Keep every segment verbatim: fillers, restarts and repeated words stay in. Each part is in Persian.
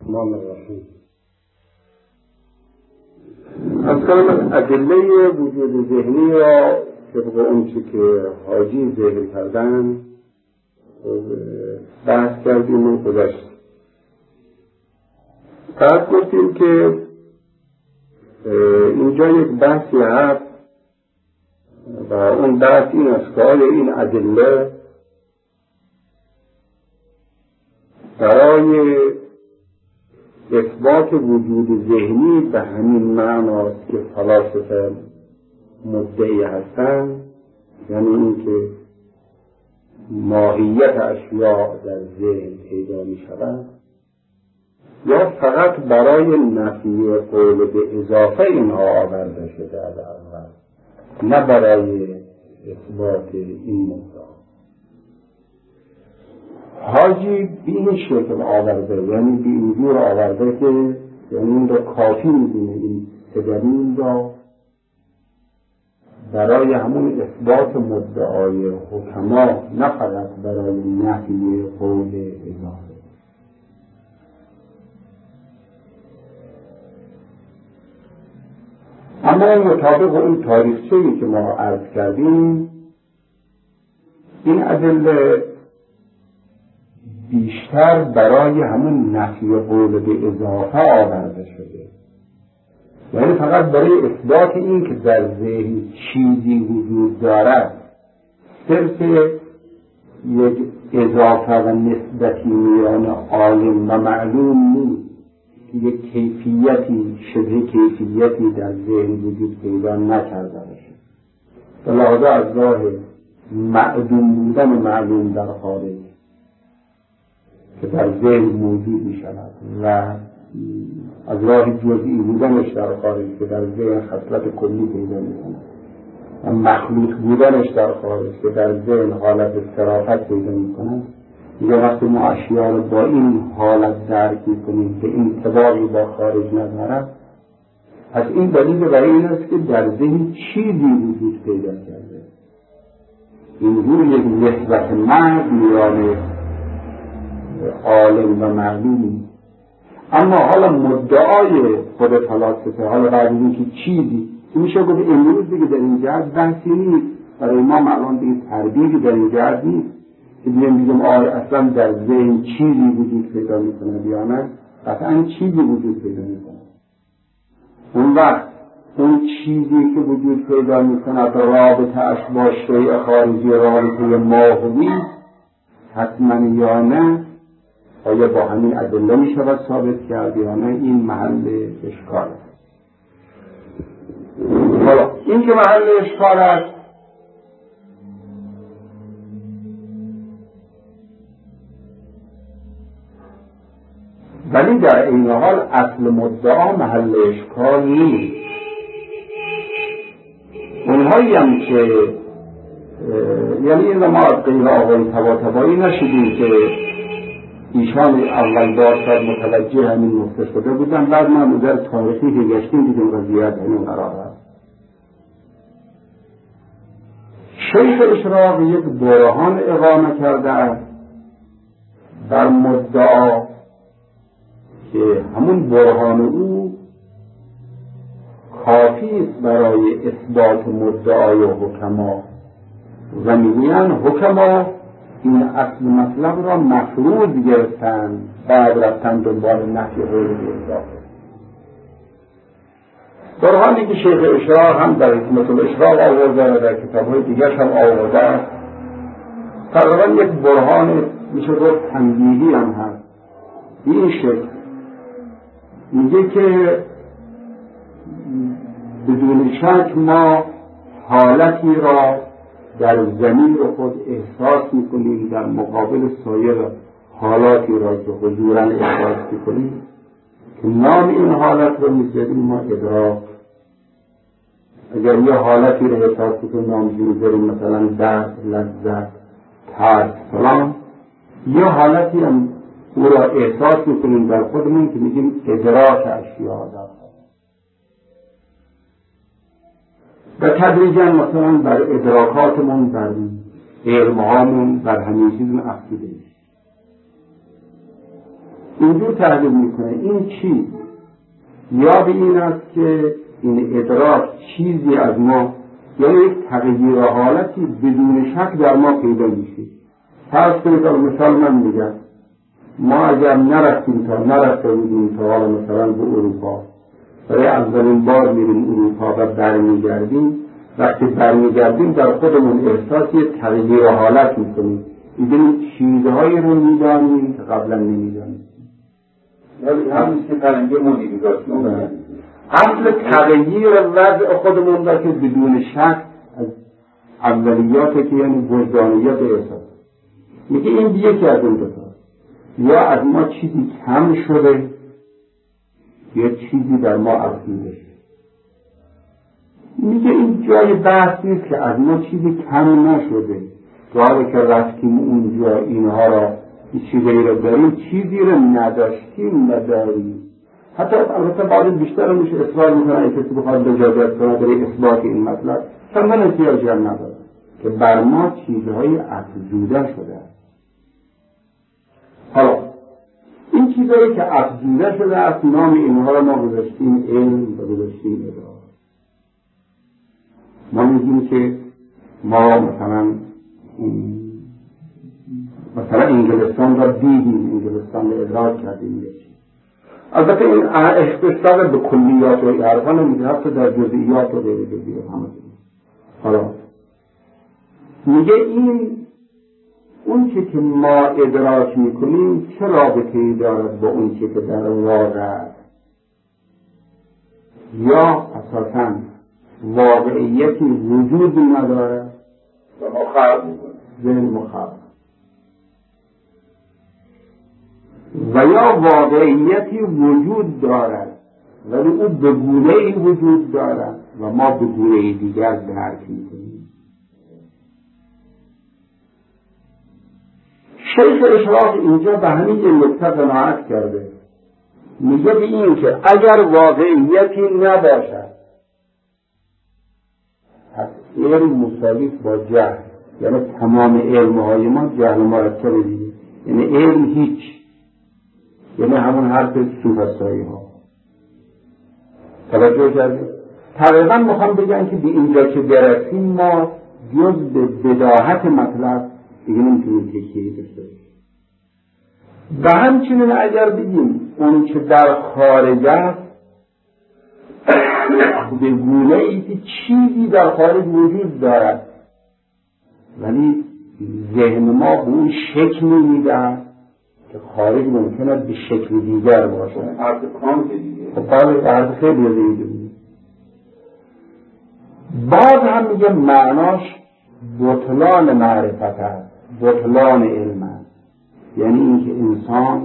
الرحمن الرحیم. از کنم ادله وجود ذهنی را طبق اون چی که حاجی ذکر کردن بحث کردیم و گذشت. بعد گفتیم که اینجا یک بحثی هست و اون بحث این است که آیا این ادله برای اثبات وجود ذهنی به همین معناست که فلاسفه مدعی هستند، یعنی این که ماهیت اشیاء در ذهن پیدا می شود، یا فقط برای نفی قول به اضافه اینها آورده شده از اول، نه برای اثبات این مدعا. حاجی به این شکل آورده، یعنی به این جور آورده که یعنی این را کافی میدونه این دلیل را برای همون اثبات مدعای حکما، نه فقط برای نفی قول اضافه. اما مطابق اون تاریخچه‌ای که ما عرض کردیم، این ادله بیشتر برای همون نفی قول به اضافه آورده شده، یعنی فقط برای اثبات این که در ذهن چیزی وجود دارد، صرف یک اضافه و نسبتی میان عالم و معلوم نیست، یک کیفیتی شبه کیفیتی در ذهن وجود پیدا نکرده باشه. به لحاظه از راه معدوم بودن معلوم در خارج که در ذهن موجود می شود و از راه جزئی بودنش در خارج که در ذهن خصلت کلی پیدا می کند و مخلوط بودنش در خارج که در ذهن حالت صرافت پیدا می کند. دیگه وقتی ما اشیاء رو با این حالت درک می کنیم که این انطباقی با خارج ندارد، پس این دلیل برای این است که در ذهن چیزی وجود پیدا کرده. اینجور یک نسبت مرد میان عالم و معلومی. اما حالا مدعای خود فلاسفه، حالا بعد این که چیزی که میشه گفت امروز دیگه در این جهت بحثی نیست، برای ما الان دیگه تردیدی در این جهت نیست که بگیم بگیم آره اصلا در ذهن چیزی وجود پیدا میکنه یا نه، قطعا چیزی وجود پیدا میکنه. اون وقت اون چیزی که وجود پیدا میکنه رابطه اش با شیء خارجی، رابطه ماهوی حتما یا نه، آیا با همین ادله می شود ثابت کرد یا نه، این محل اشکال است. حالا این که محل اشکال است، ولی در این حال اصل مدعا محل اشکال نیست. اونهایی هم که یعنی این ما از غیر آقای طباطبایی نشدیم که ایشان اول بار شاید متوجه همین نقطه شده بودن، بعد ما نظر تاریخی که گشتیم دیدیم وضعیت همین قرار است. شیخ اشراق یک برهان اقامه کرده است بر مدعا که همون برهان او کافی است برای اثبات مدعای حکما و میگویند حکما این اصل مطلب را مفروض گرفتن، بعد رفتن دنبال نفی قول به اضافه. برهانی که شیخ اشراق هم در حکمت الاشراق آورده و در کتاب‌های دیگر هم آورده است، تقریبا یک برهان میشه گفت تنبیهی هم هست. این شکل میگه که بدون شک ما حالتی را در ضمیر خود احساس میکنیم در مقابل سایر حالاتی را که حضوراً احساس میکنیم که نام این حالت رو میذاریم ما ادراک. اگر یه حالتی رو احساس میکنیم نام میذاریم مثلا درد، لذت، ترس، فلان، یه حالتی هم او را احساس میکنیم در خودمون که میگیم ادراک اشیاء در و تدریجاً مثلا بر ادراکاتمون، بر علمهامون، بر همین چیزون افزوده میشه. اینجور تحلیل میکنه این چی؟ یا به این است که این ادراک چیزی از ما، یعنی یک تغییر حالتی بدون شک در ما پیدا میشه. فرض کنید مثال من میگم ما اگر نرفتیم تا نرفته بودیم تا حالا مثلا به اروپا، برای اولین بار میریم اروپا و برمیگردیم، وقتی برمیگردیم در خودمون احساس یک تغییر حالت میکنیم، میدونیم چیزهایی رو میدانیم که قبلا نمیدانیم. ولی همین که فرنگی مونیگاستون اصل تغییر وضع خودمون را که بدون شک از اولیاته که یعنی وجدانیت احساس میگه این یکی از اون دوتا، یا از ما چیزی کم شده یا چیزی در ما افزوده شده. میگه این جای بحث نیست که از ما چیزی کم نشده، جایی که رفتیم اونجا اینها را چیزی را داریم، چیزی را نداشتیم نداریم. حتی البته بعد بیشتر میشه اصرار میکنه ای کسی بخواد بجازت کنه برای اثبات این مطلب که من احتیاجی هم ندارم که بر ما چیزهای افزوده شده. حالا این چیزهایی که افزوده شده است، نام اینها را ما گذاشتیم علم و گذاشتیم ادراک. ما میگیم که ما مثلا مثلا انگلستان را دیدیم، انگلستان را ادراک کردیم. البته این اختصاص به کلیات و حرفا نمیده، حتی در جزئیات و غیر جزئیات همه. حالا میگه این اون چه که ما ادراک میکنیم چه رابطه‌ای دارد با اون چه که در واقع یا اساساً واقعیتی وجود ندارد و ما خلق میکنیم ذهن مخالف، و یا واقعیتی وجود دارد ولی او به گونه‌ای وجود دارد و ما به گونه‌ای دیگر درک میکنیم. شیخ اشراق اینجا به همین یه نکته قناعت کرده، میگه به این که اگر واقعیتی نباشد پس علم مساوی با جهل، یعنی تمام علمهای ما جهل مرکب دیگه، یعنی علم هیچ، یعنی همون حرف سوفسطایی ها. توجه کردید؟ تقریبا میخوام بگن که به اینجا که برسیم ما جز به بداهت مطلب دیگه نمیتونیم تکیه‌ای داشته باشیم. و همچنین اگر بگیم اون که در خارج است به گونه ای که چیزی در خارج وجود دارد ولی ذهن ما به اون شکل میده که خارج ممکنه به شکل دیگر باشه. حرف کانت دیگه. خب باید حرف خیلی دیگه دیگه. باز هم میگه معناش بطلان معرفت است، بطلان علم است، یعنی اینکه انسان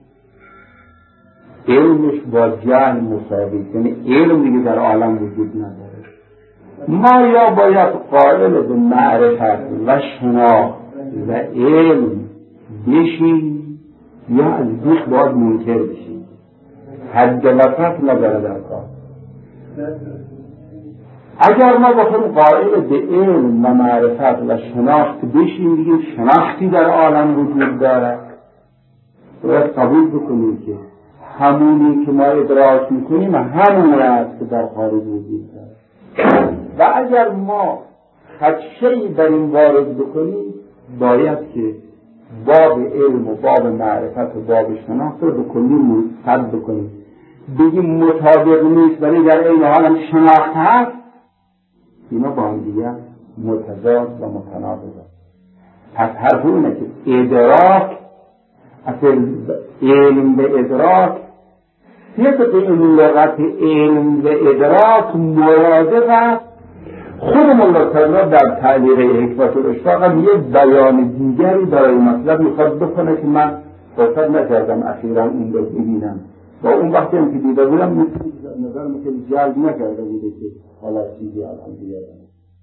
علمش با جهل مساوی، یعنی علم دیگه در عالم وجود نداره. ما یا باید قائل به معرفت و شناخت و علم بشیم یا از بیخ باید منکر بشیم، حد وسط نداره در کار. اگر ما بخوایم قائل به علم و معرفت و شناخت بشیم، دیگه شناختی در عالم وجود داره، باید قبول بکنیم که همونی که ما ادراک میکنیم همون است که در خارج وجود داره. و اگر ما خدشه‌ای بر این وارد بکنیم باید که باب علم و باب معرفت و باب شناخت رو به کلی مصد بکنیم، بگیم مطابق نیست ولی در این حال هم شناخت هست، اینا با هم دیگر متضاد و متناقض است. پس حرف اونه که ادراک اصل علم به ادراک طبق این لغت علم به ادراک مرادف است. خود مولا صدرا در تعلیق حکمت الاشراق هم یه بیان دیگری برای مطلب میخواد بکنه که من فرصت نکردم اخیراً اون رو ببینم، با اون وقتی هم که دیده بودم نظر مثل جلب نکرده بوده که حالا چیزی الان بیارم.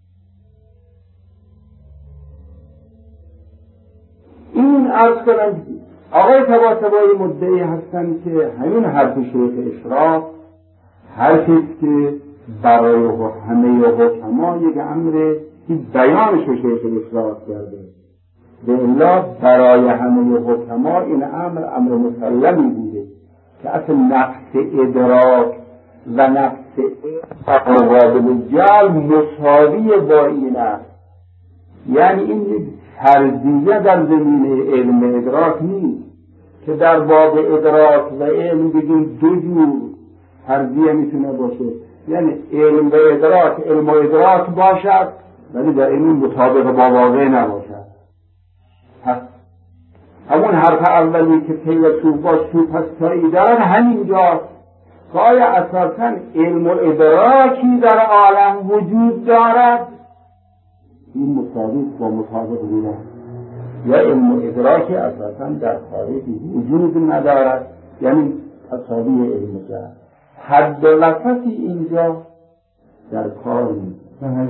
این عرض کنم آقای طباطبایی مدعی هستن که همین حرف شیخ اشراق حرفیست که برای همه حکما یک امر که بیانش شیخ اشراق کرده و الا برای همه حکما این امر امر مسلمی بوده که اصلا نفس ادراک و نفس مقابل جعل مساوی با این است. یعنی این فرضیه در زمینه علم ادراک نیست که در باب ادراک و علم بگیم دو جور فرضیه میتونه باشه، یعنی علم و ادراک علم و ادراک باشد ولی در این مطابق با واقع نباشد. همون حرف اولی که فیلسوف با سوپستایی دارن همینجاست که آیا اساساً علم و ادراکی در عالم وجود دارد، این مساوی با مطابق بوده، یا علم و ادراکی اساساً در خارج وجود ندارد، یعنی تساوی علم و جهل. حد وسطی اینجا در کار نیست.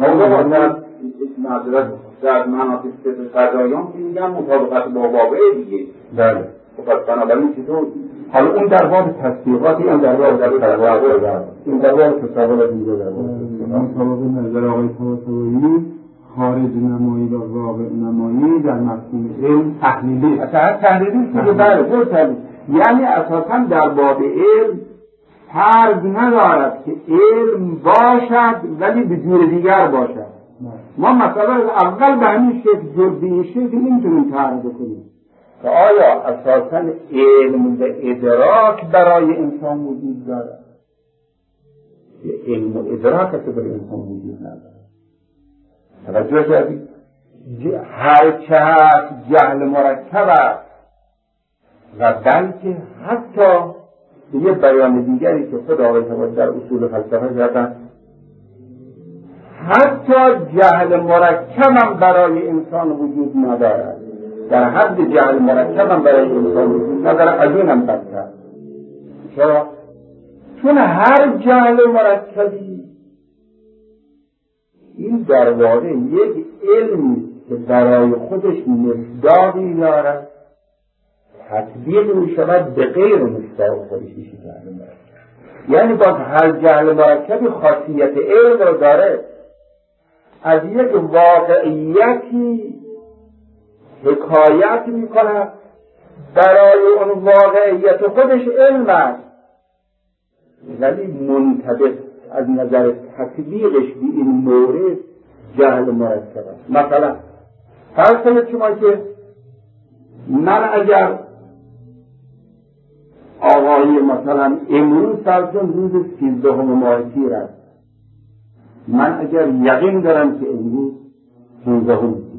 معذرت در مناطق فضایان که میگن مطابقت با واقع دیگه. بله. خب بنابراین چطور؟ حالا اون در باب تصدیقاتی، این در باب تصورات، این در باب تصورات اینجا در باب مطابق نظر آقای طباطبایی خارج نمایی و واقع نمایی در مفهوم علم تحلیلی. اصلا تحلیلی که بله خود تحلیل، یعنی اساسا در باب علم فرض ندارد که علم باشد ولی به جور دیگر باشد. ما مثلا اول به همین شکل جزئی شکل نمیتونیم تعریف کنیم که آیا اساساً علم و ادراک برای انسان وجود دارد؟ علم و ادراک اصلا برای انسان وجود ندارد. توجه کردید؟ هر چقدر جهل مرکب است و بلکه حتی یه بیان دیگری که خود آقای طباطبایی در اصول فلسفه کردن، حتی جهل مرکبم برای انسان وجود ندارد، در حد جهل مرکبم برای انسان وجود ندارد، از اینم بدتر. چرا؟ چون هر جهل مرکبی این در واقع یک علمی که برای خودش مصداقی دارد تطبیق می شود به غیر مصداق خودش میشه جهل مرکب. یعنی باز هر جهل مرکبی خاصیت علم رو داره، از یک واقعیتی حکایت می کند، برای اون واقعیت خودش علم است ولی منطبق از نظر تطبیقش به این مورد جهل مرکب است. مثلا فرض کنید شما که من اگر آقای مثلا امروز فرض روز سیزدهم ماه تیر است، من اگر یقین دارم که امروز پانزدهم تیر،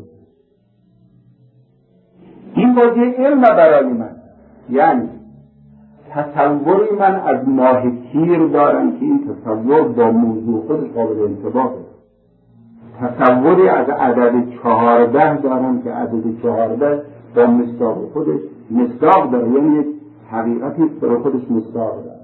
این بازی علم برای من، یعنی تصوری من از ماه تیر دارم که این تصور با موضوع خودش قابل انطباقه. تصوری از عدد چهارده دارم که عدد چهارده با مصداق خودش مصداق داره، یعنی یک حقیقتی برای خودش مصداق داره.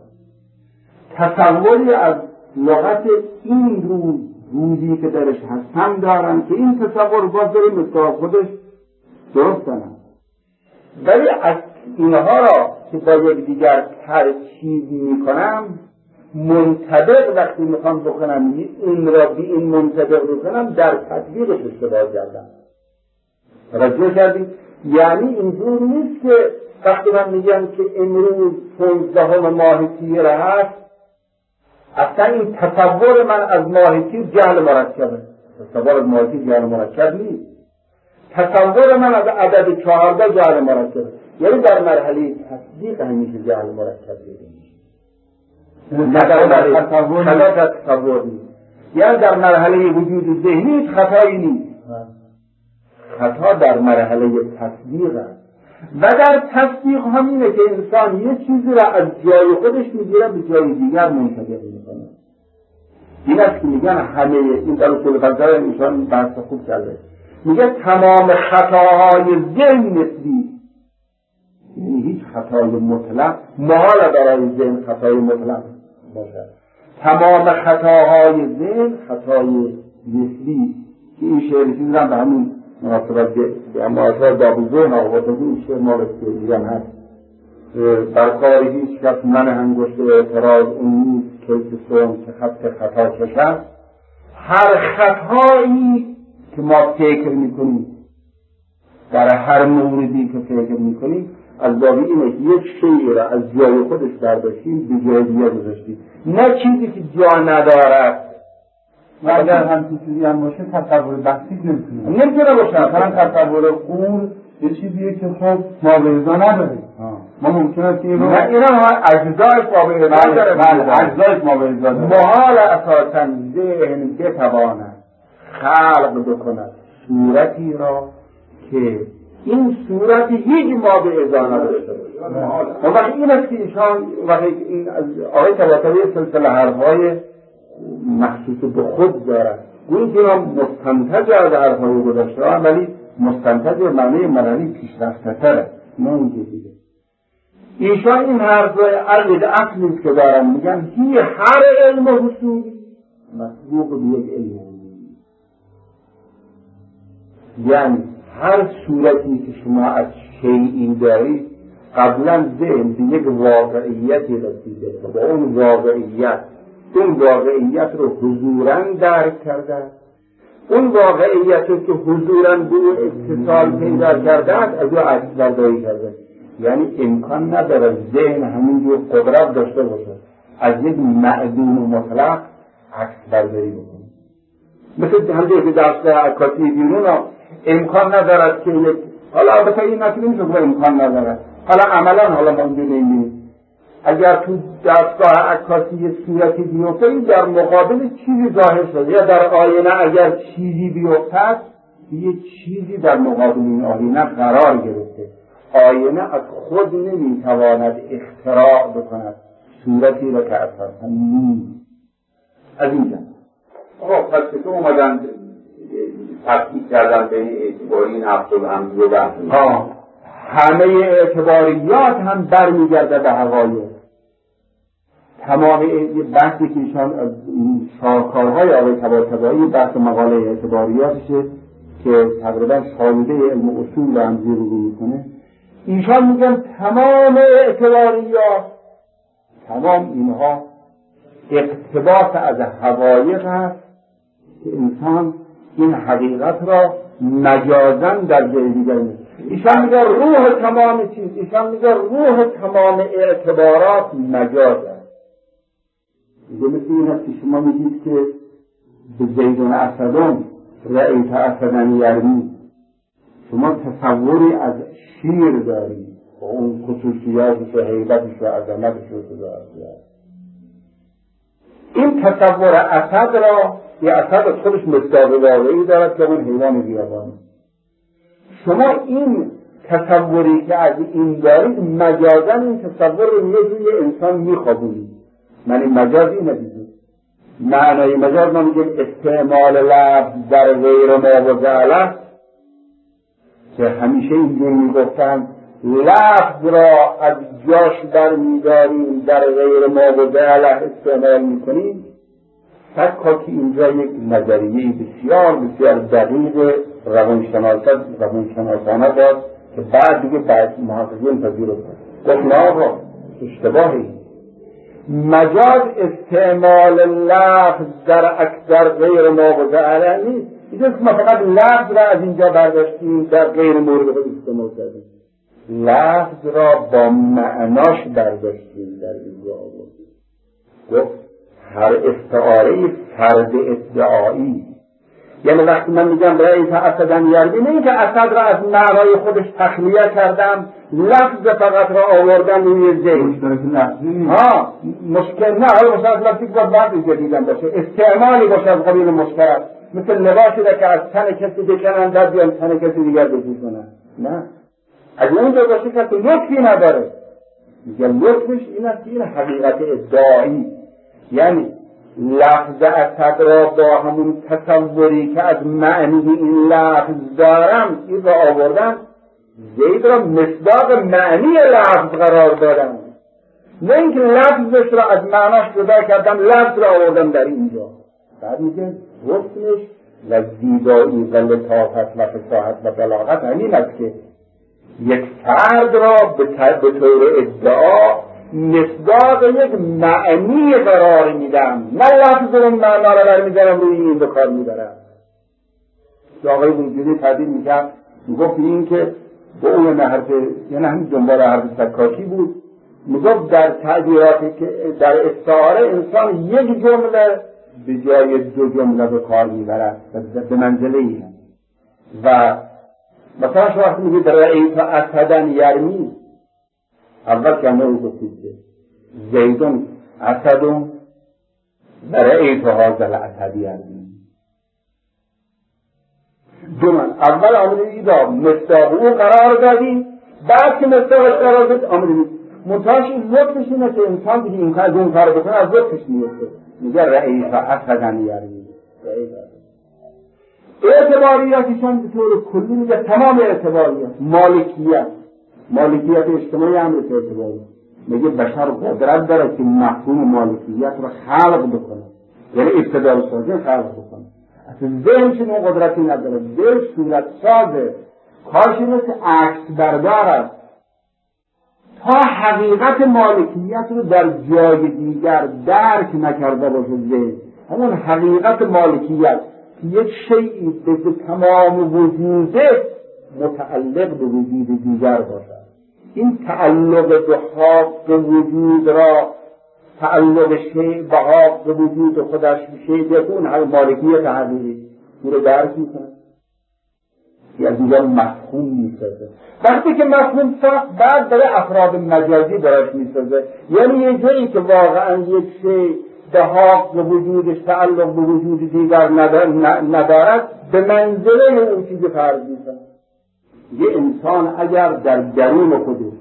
تصوری از لغت این روز، روزی که درش هستم دارم که این تصور باز داره مصداق خودش درست دارم. ولی از اینها را که با یک دیگر ترکیب می کنم، منطبق وقتی میخوام بکنم این را به این منطبق بکنم، در تطبیقش اشتباه کردم. توجه کردید؟ یعنی اینجور نیست که وقتی من میگم که امروز پانزدهم ماه تیر هست، اصلا این تصور من از ماه تیر جهل مرکبه. تصور از ماه تیر جهل مرکب نیست. تصور من از عدد چهارده جهل مرکبه، یعنی در مرحله تصدیق همیشه جهل مرکب دیده میشه، نه در مرحله تصور نیست. یعنی در مرحله وجود ذهنی خطایی نیست، خطا در مرحله تصدیق است. و در تصدیق همینه که انسان یه چیزی را از جای خودش میگیره به جای دیگر منتقل میکنه. این است که میگن همه این در اصول فلسفه انسان بحث خوب کرده، میگه تمام خطاهای ذهن نسبی، یعنی هیچ خطای مطلق محال برای ذهن خطای مطلق باشد. تمام خطاهای ذهن خطای نسبی که این شعر چیزی هم به همین مناسبت به مناسبت باب ذهن آقا این شعر مال سیدی هم هست. بر کار هیچ کس من انگشت اعتراض اون نیست که سوم که خط خطا کشد. هر خطایی که ما فکر میکنیم در هر موردی که فکر میکنیم از باب اینه که یک شیعی را از جای خودش برداشتیم به جای دیگه گذاشتیم، نه چیزی که جا ندارد. و اگر همچین چیزی هم باشه تصور بسیط نمیتونه نمیتونه باشه. مثلا تصور قول یه چیزیه که خب مابعضا نداریم. ما ممکنه است که اینو نه اینا اجزای مابعضا داره. بله اجزای مابعضا داره. محال اساساً ذهن بتواند خلق بکند صورتی را که این صورتی هیچ مابعضا نداشته باشه. اون وقت این است که ایشان وقتی این آقای طباطبایی سلسله حرفهای مخصوص به خود دارد، گویی که اینا مستنتج از حرفهای گذاشته ها، ولی مستنتج به معنی معنی پیشرفته تره، نه اون جدیده. ایشان این حرفهای عقید اصلی که دارن میگن هی هر علم و حصولی مسبوق به یک علم حصولی، یعنی هر صورتی که شما از شیئی دارید قبلا ذهن به یک واقعیتی رسیده و با اون واقعیت اون واقعیت رو حضوراً درک کردن، اون واقعیت رو که حضوراً به اون اتصال پیدا کردن از او عکس برداری کردن. یعنی امکان نداره ذهن همینجور قدرت داشته باشه از یک معدوم و مطلق عکس برداری بکنه. مثل همجور که دستگاه عکاسی بیرون ها امکان ندارد که یک، حالا البته این نتیجه میشه که امکان ندارد، حالا عملا حالا ما اینجور نمیدیم اگر تو دستگاه عکاسی یه صورتی بیفته در مقابل چیزی ظاهر شده، یا در آینه اگر چیزی بیفتد یه چیزی در مقابل این آینه قرار گرفته. آینه از خود نمیتواند اختراع بکند صورتی را که اساساً نیست. از اینجا آقا پس که اومدن تفکیک کردن بین اعتباری نفس و همزه و بحث همه اعتباریات هم برمیگرده به حقایق. تمام بحثی که ایشان از شاهکارهای آقای طباطبایی بحث مقاله اعتباریاتشه که تقریبا شالوده علم اصول رو هم زیرگو میکنه. ایشان میگن تمام اعتباریات، تمام اینها اقتباس از حقایق هست که انسان این حقیقت را مجازاً در جای دیگر می‌بیند. ایشان میگه روح تمام چیز، ایشان میگه روح تمام اعتبارات مجاز است. میگه مثل این هست که شما میگید که به زیدون اسدون رأیت اسدن یرمی، شما تصوری از شیر دارید و اون خصوصیاتش و هیبتش و عظمتش رو دارید. این تصور اسد را، یه اسد خودش مصداق واقعی دارد که اون حیوان بیابانی. شما این تصوری که از این دارید مجازاً این تصور رو یه روی انسان میخوابونید. من این مجاز این ندیدید. معنای مجاز ما میگیم استعمال لفظ در غیر مواضع له، که همیشه اینجور میگفتن لفظ را از جاش برمیداریم در غیر مواضع له استعمال میکنیم. فکر که اینجا یک نظریه بسیار بسیار دقیق روانشناسانه داد که بعد دیگه بعد محققین پذیرفت گفت نه آقا اشتباهی. مجاز استعمال لفظ در اکثر غیر مواضع له نیست. اینجاست که ما فقط لفظ را از اینجا برداشتیم در غیر مورد خود استعمال کردیم، لفظ را با معناش برداشتیم در اینجا آوردیم. گفت هر استعاره فرد ادعایی، یعنی وقتی من میگم رأیت اسدن یرمی، نه اینکه اسد را از معنای خودش تخلیه کردم، لفظ فقط را آوردم روی ذهن. ها مشکل نه، حالا مشکل لفظی که باید بعد جدیدن باشه، استعمالی باشه از قبیل مشکل، مثل لباسی را که از تن کسی بکنن در بیان تن کسی دیگر بپوشونن. نه، اگه اونجا باشه کسی لطفی نداره. میگه لطفش این است که این حقیقت ادعایی، یعنی لفظ اسد را با همون تصوری که از معنی این لفظ دارم این را آوردم، زید را مصداق معنی لفظ قرار دادم، نه اینکه لفظش را از معناش جدا کردم لفظ را آوردم در اینجا. بعد میگه حسنش و زیبایی و لطافت و فصاحت و بلاغت همین است که یک فرد را به طور ادعا مصداق یک معنی قرار میدم، نه لفظ رو معنا رو برمیدارم روی این به کار میبرم. آقای وجودی تعبیر میکرد میگفت این که به اون حرف، یعنی همین دنبال حرف سکاکی بود، میگفت در تعبیراتی که در استعاره انسان یک جمله به جای دو جمله به کار میبرد به منزله ای هم. و مثلا شما وقتی میگید رأیت اسدن یرمی، اول که همه گفتید زیدون اسدون رأیت هذا الاسد یرمی. دومن اول آمدید مصداق او قرار دادی، بعد که مصداقش قرار داد آمدید منتهاش این لطفش اینه که انسان دیگه این کار اون کار بکنه از لطفش میفته، میگه رئیس اسدن یرمی. اعتباریاتشان به طور کلی میگه تمام اعتباریات مالکیت مالکیت اجتماعی امر اعتباری، میگه بشر قدرت داره که مفهوم مالکیت رو خلق بکنه، یعنی ابتدای سازی خلق بکنه. اصلا ذهنشون اون قدرتی نداره، ذهن صورت سازه، کارش مثل عکس بردار است تا حقیقت مالکیت رو در جای دیگر درک نکرده باشه. ذهن همون حقیقت مالکیت یک شیئی به تمام وجوده متعلق به وجود دیگر باشد. این تعلق به حق وجود را تعلق شیء به حق وجود خودش شیء بکن هر مالکیت حقیقی او رو درک میکنه، از اینجا مفهوم میسازه. وقتی که مفهوم ساخت بعد برای افراد مجازی براش میسازه، یعنی یه جایی که واقعا یک شیء به حق وجودش تعلق به وجود دیگر ندارد به منزله اون چیز فرض میکنه. یه انسان اگر در درون خودش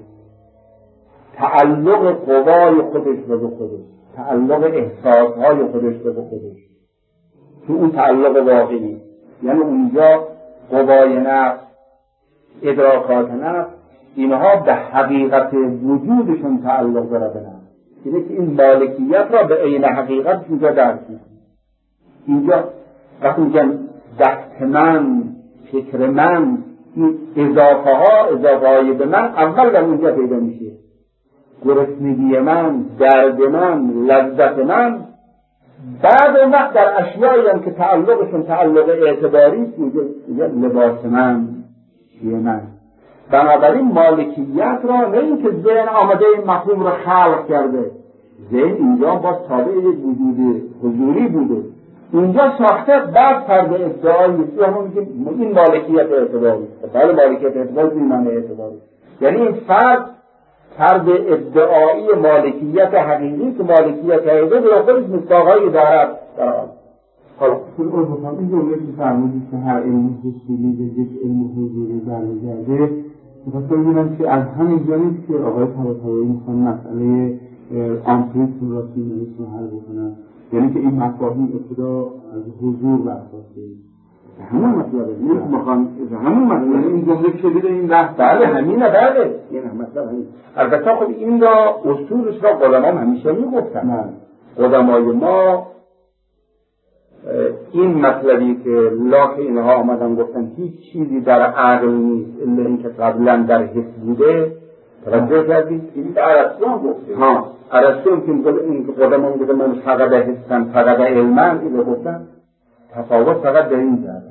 تعلق قوای خودش به خودش، تعلق احساسهای خودش به خودش، تو اون تعلق واقعی، یعنی اونجا قوای نفس، ادراکات نفس، اینها به حقیقت وجودشون تعلق داره به نفس، اینه که این مالکیت را به عین حقیقت اینجا درک میکنه. اینجا وقتی میگن دست من، فکر من، این اضافه ها اضافه های به من اول در اونجا پیدا میشه. گرسنگی من، درد من، لذت من، بعد اون وقت در اشیایی هم که تعلقشون تعلق اعتباری است میگه لباس من، چیه من. بنابراین مالکیت را نه این که ذهن آمده این مفهوم را خلق کرده، ذهن اینجا با تابع یک وجود حضوری بوده، اینجا ساخته، بعد فرد ادعایی است، همون میگه این مالکیت اعتباری است. بله مالکیت اعتباری این معنی اعتباری، یعنی این فرد فرد ادعایی مالکیت حقیقی که مالکیت حقیقی به خودش مصداقایی دارد. حالا اصول اربطان این جمله که فرمودید که هر علم حصولی به یک علم حضوری برمیگرده، میخواستم ببینم که از همین جا نیست که آقای طباطبایی میخوان مسئله آمپریسم را سیمولیسم حل بکنن، یعنی که این مفاهیم ابتدا از حضور برخواسته همون مطلبه، نیست میخوان همون مطلبه، این جمله شدید این بحث بله همینه. بله این هم مطلب همین. البته خب این را اصولش را قدما همیشه میگفتن. قدمای ما این مطلبی که لاک اینها آمدن گفتن هیچ چیزی در عقل نیست الا این که قبلا در حس بوده، توجه کردید؟ این به ارسطو گفته. ها ارسطو که میگه این که قدما میگه من فقط حسن فقط علمم، اینو گفتن تفاوت فقط در این جهت.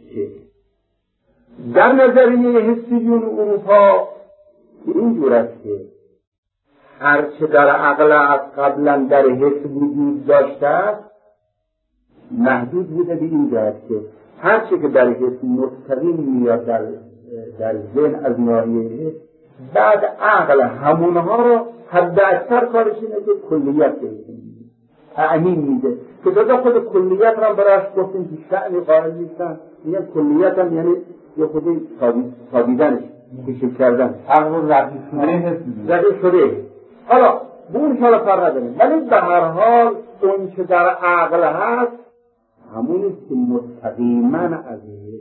در نظریه حسیون اروپا اینجور است که هرچه در عقل از قبلا در حس وجود داشته است محدود بوده به این جهت که هرچه که در حس مستقیم میاد در در ذهن از ناحیه حس، بعد عقل همونها رو حد اکثر کارش اینه که کلیت بهشون میده، تعمیم میده، که جدا خود کلیت را براش گفتیم که شأن قائل نیستن، میگن کلیت هم یعنی یه خودی تابیدنش، کشف کردن عقل رقیق شده رقیق شده. حالا بون حالا فرق نداره، ولی به هر حال اون که در عقل هست همونیست که مستقیما از این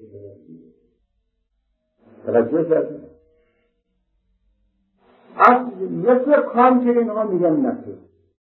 توجه کردیم. از مثل کانت اینها میگن نفسه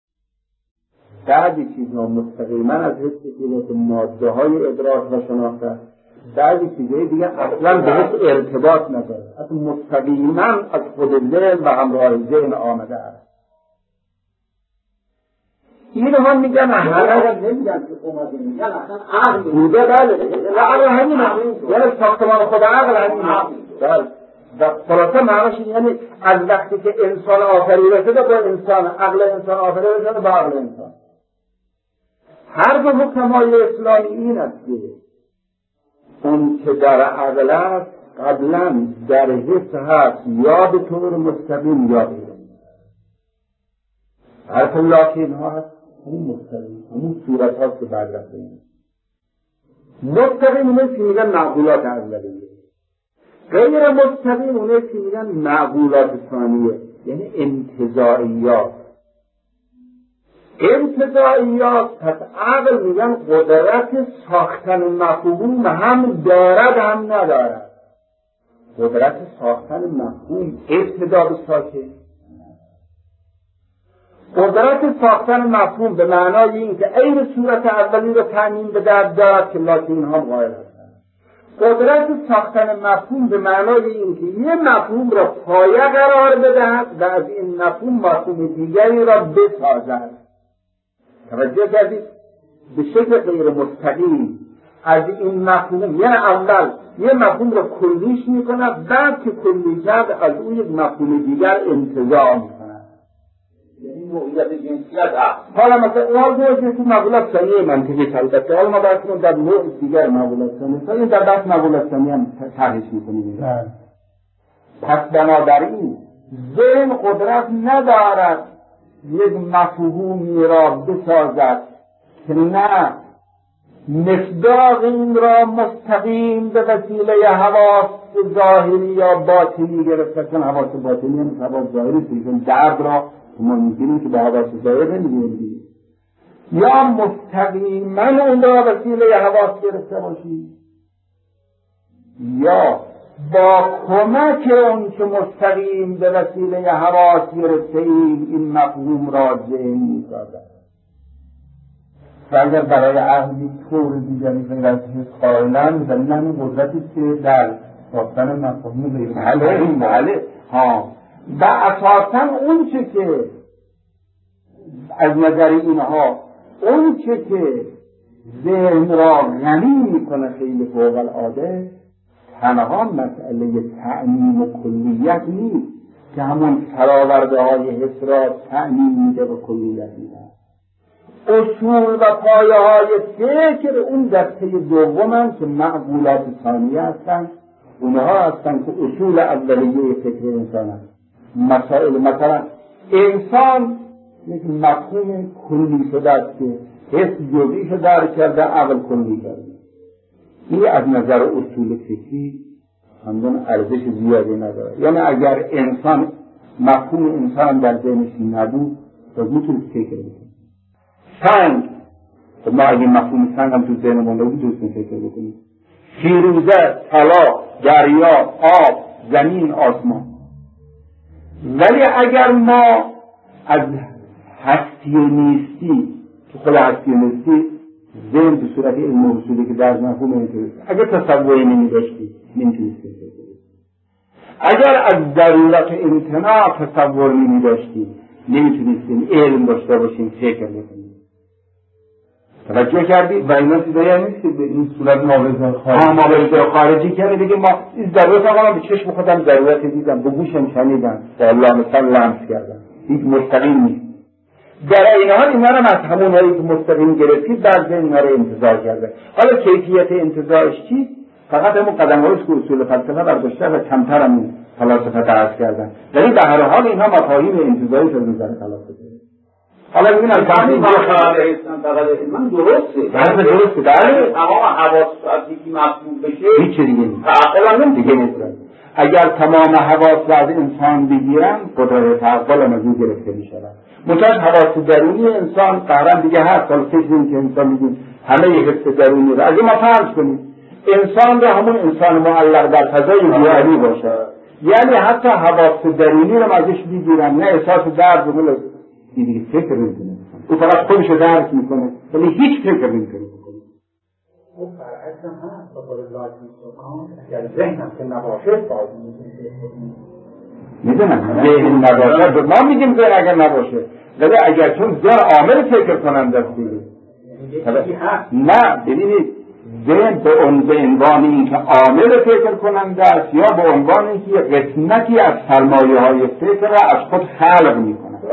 بعضی چیزها مستقیما از حس که ماده های ادراک و شناخته، بعضی چیزهای دیگه اصلا به حس ارتباط نداره، اصلا مستقیما از خود ذهن و همراه ذهن آمده است. اینها میگن همه نمیگن که اومده میگن اصلا عقل بوده. بله عقل همینه، یعنی ساختمان خود عقل همینه. بله و خلاصه معنیش یعنی از وقتی که انسان آفریده شده با انسان، عقل انسان آفریده شده با عقل انسان. هر دو حکمای اسلامی این است که اون که در عقل است قبلا در حس هست یا به طور مستقیم یا غیر. حرف لاکین ها هست همون مستقیم، همون صورت هاست که بعد رفته این مستقیم اونه که میگن معقولات اولیه، غیر مستقیم اونه که میگن معقولات ثانیه، یعنی انتزاعیات. انتزاعیات پس عقل میگن قدرت ساختن مفهوم هم دارد هم ندارد. قدرت ساختن مفهوم ابتدا به ساکن، قدرت ساختن مفهوم به معنای این که عین صورت اولی رو تأمین به درد دارد که لکن اینها قائل هستند. قدرت ساختن مفهوم به معنای این که یه مفهوم را پایه قرار بدهد و از این مفهوم مفهوم دیگری را بسازد. توجه کردید؟ به شکل غیر مستقیم از این مفهوم، یعنی اول یه مفهوم را کلیش میکند، بعد که کلی کرد از اون یک مفهوم دیگر انتزاع میکند. یعنی نوعیت جنسیت هست. حالا مثلا اول موجود تو مقولات ثانیه منطقی البته، حالا ما بحثمون در نوع دیگر مقولات ثانیه، این در بحث مقولات ثانیه هم تحریش میکنیم. پس بنابراین ذهن قدرت ندارد یک مفهومی را بسازد که نه مصداق این را مستقیم به وسیله حواس ظاهری یا باطنی گرفته، چون حواس باطنی هم حواس ظاهری چون درد را ما میگیم که به حواس ظاهر نمیگیم، یا مستقیما اون را وسیله حواس گرفته باشی یا با کمک اون که مستقیم به وسیله حواس گرفته ایم این مفهوم را ذهن می‌سازد. و اگر برای عقل یک طور دیگری غیر از حس قائلند، در این همین قدرتی که در ساختن مفاهیم غیر بله بله ها و اساساً اون چه که از نظر اینها اون چه که ذهن را غنی میکنه خیلی فوق العاده تنها مسئله تعمیم و کلیت نیست که همون فراورده های حس را تعمیم میده و کلیت میده. اصول و پایه های فکر اون دسته دومن که معقولات ثانیه هستن، اونها هستن که اصول اولیه فکر انسان هست. مسائل مثلا انسان یک مفهوم کلی شده است که حس جزئی درک کرده، عقل کلی کرده. این از نظر اصول فکری همون ارزش زیادی نداره. یعنی اگر انسان مفهوم انسان در ذهنش نبود تو میتونید فکر بکنید. سنگ، خب ما اگه مفهوم سنگ هم تو ذهنمون نبود میتونید فکر بکنید. فیروزه، طلا، دریا، آب، زمین، آسمان. ولی اگر ما از هستی و نیستی تو خود هستی و نیستی ذهن به صورت علم و اصولی که در مفهوم اینطوری اگر تصوری نمی داشتی نمیتونید فکر کنید. اگر از ضرورت امتناع تصور نمی داشتی نمیتونید علم داشته باشین فکر بکنید. توجه کردید؟ و اینا چیزایی نیست که به این صورت ماورای خارجی ها ماورای خارجی کنه دیگه ما این ضرورت آقا به چشم خودم ضرورت دیدم، به گوشم شنیدم، با الله مثلا لمس کردم، هیچ مستقیم نیست. در این حال اینا رو از همون هایی که مستقیم گرفتید در ذهن اینا رو انتزاع کرده. حالا کیفیت انتزاعش چی؟ فقط همون قدم هایش که اصول فلسفه برداشته و کمتر هم فلاسفه درس کردن، ولی به هر حال اینها مفاهیم انتزاعی از نظر فلاسفه. حالا ببین از وقتی ما قرار هستن فقط من درسته درست درسته بله تمام حواس وقتی که مفهوم بشه هیچ دیگه نیست، تعقل هم دیگه نیست. اگر تمام حواس از انسان بگیرن قدرت تعقل هم از او گرفته میشود. منتها حواس درونی انسان قهرن دیگه هست. حالا فکر این که انسان میگیم همه یک حس درونی رو اگه ما فرض کنیم انسان رو همون انسان معلق در فضای جوهری باشه، یعنی حتی حواس درونی رو ازش میگیرن، نه احساس درد و ملک دیگه فکر نمیکنه، او فقط خودش رو درک میکنه ولی هیچ فکر نمیکنه. او برعکس هم هست با قول لازم سکان اگر ذهن هم که نباشه باید میتونی میدونم ذهن نباشه، ما میگیم ذهن اگر نباشه ولی اگر چون ذهن عامل فکر کننده است نه ببینید ذهن به عنوان اینکه عامل فکر کننده است یا به عنوان اینکه قسمتی از سرمایه های فکر را از خود خلق می کند.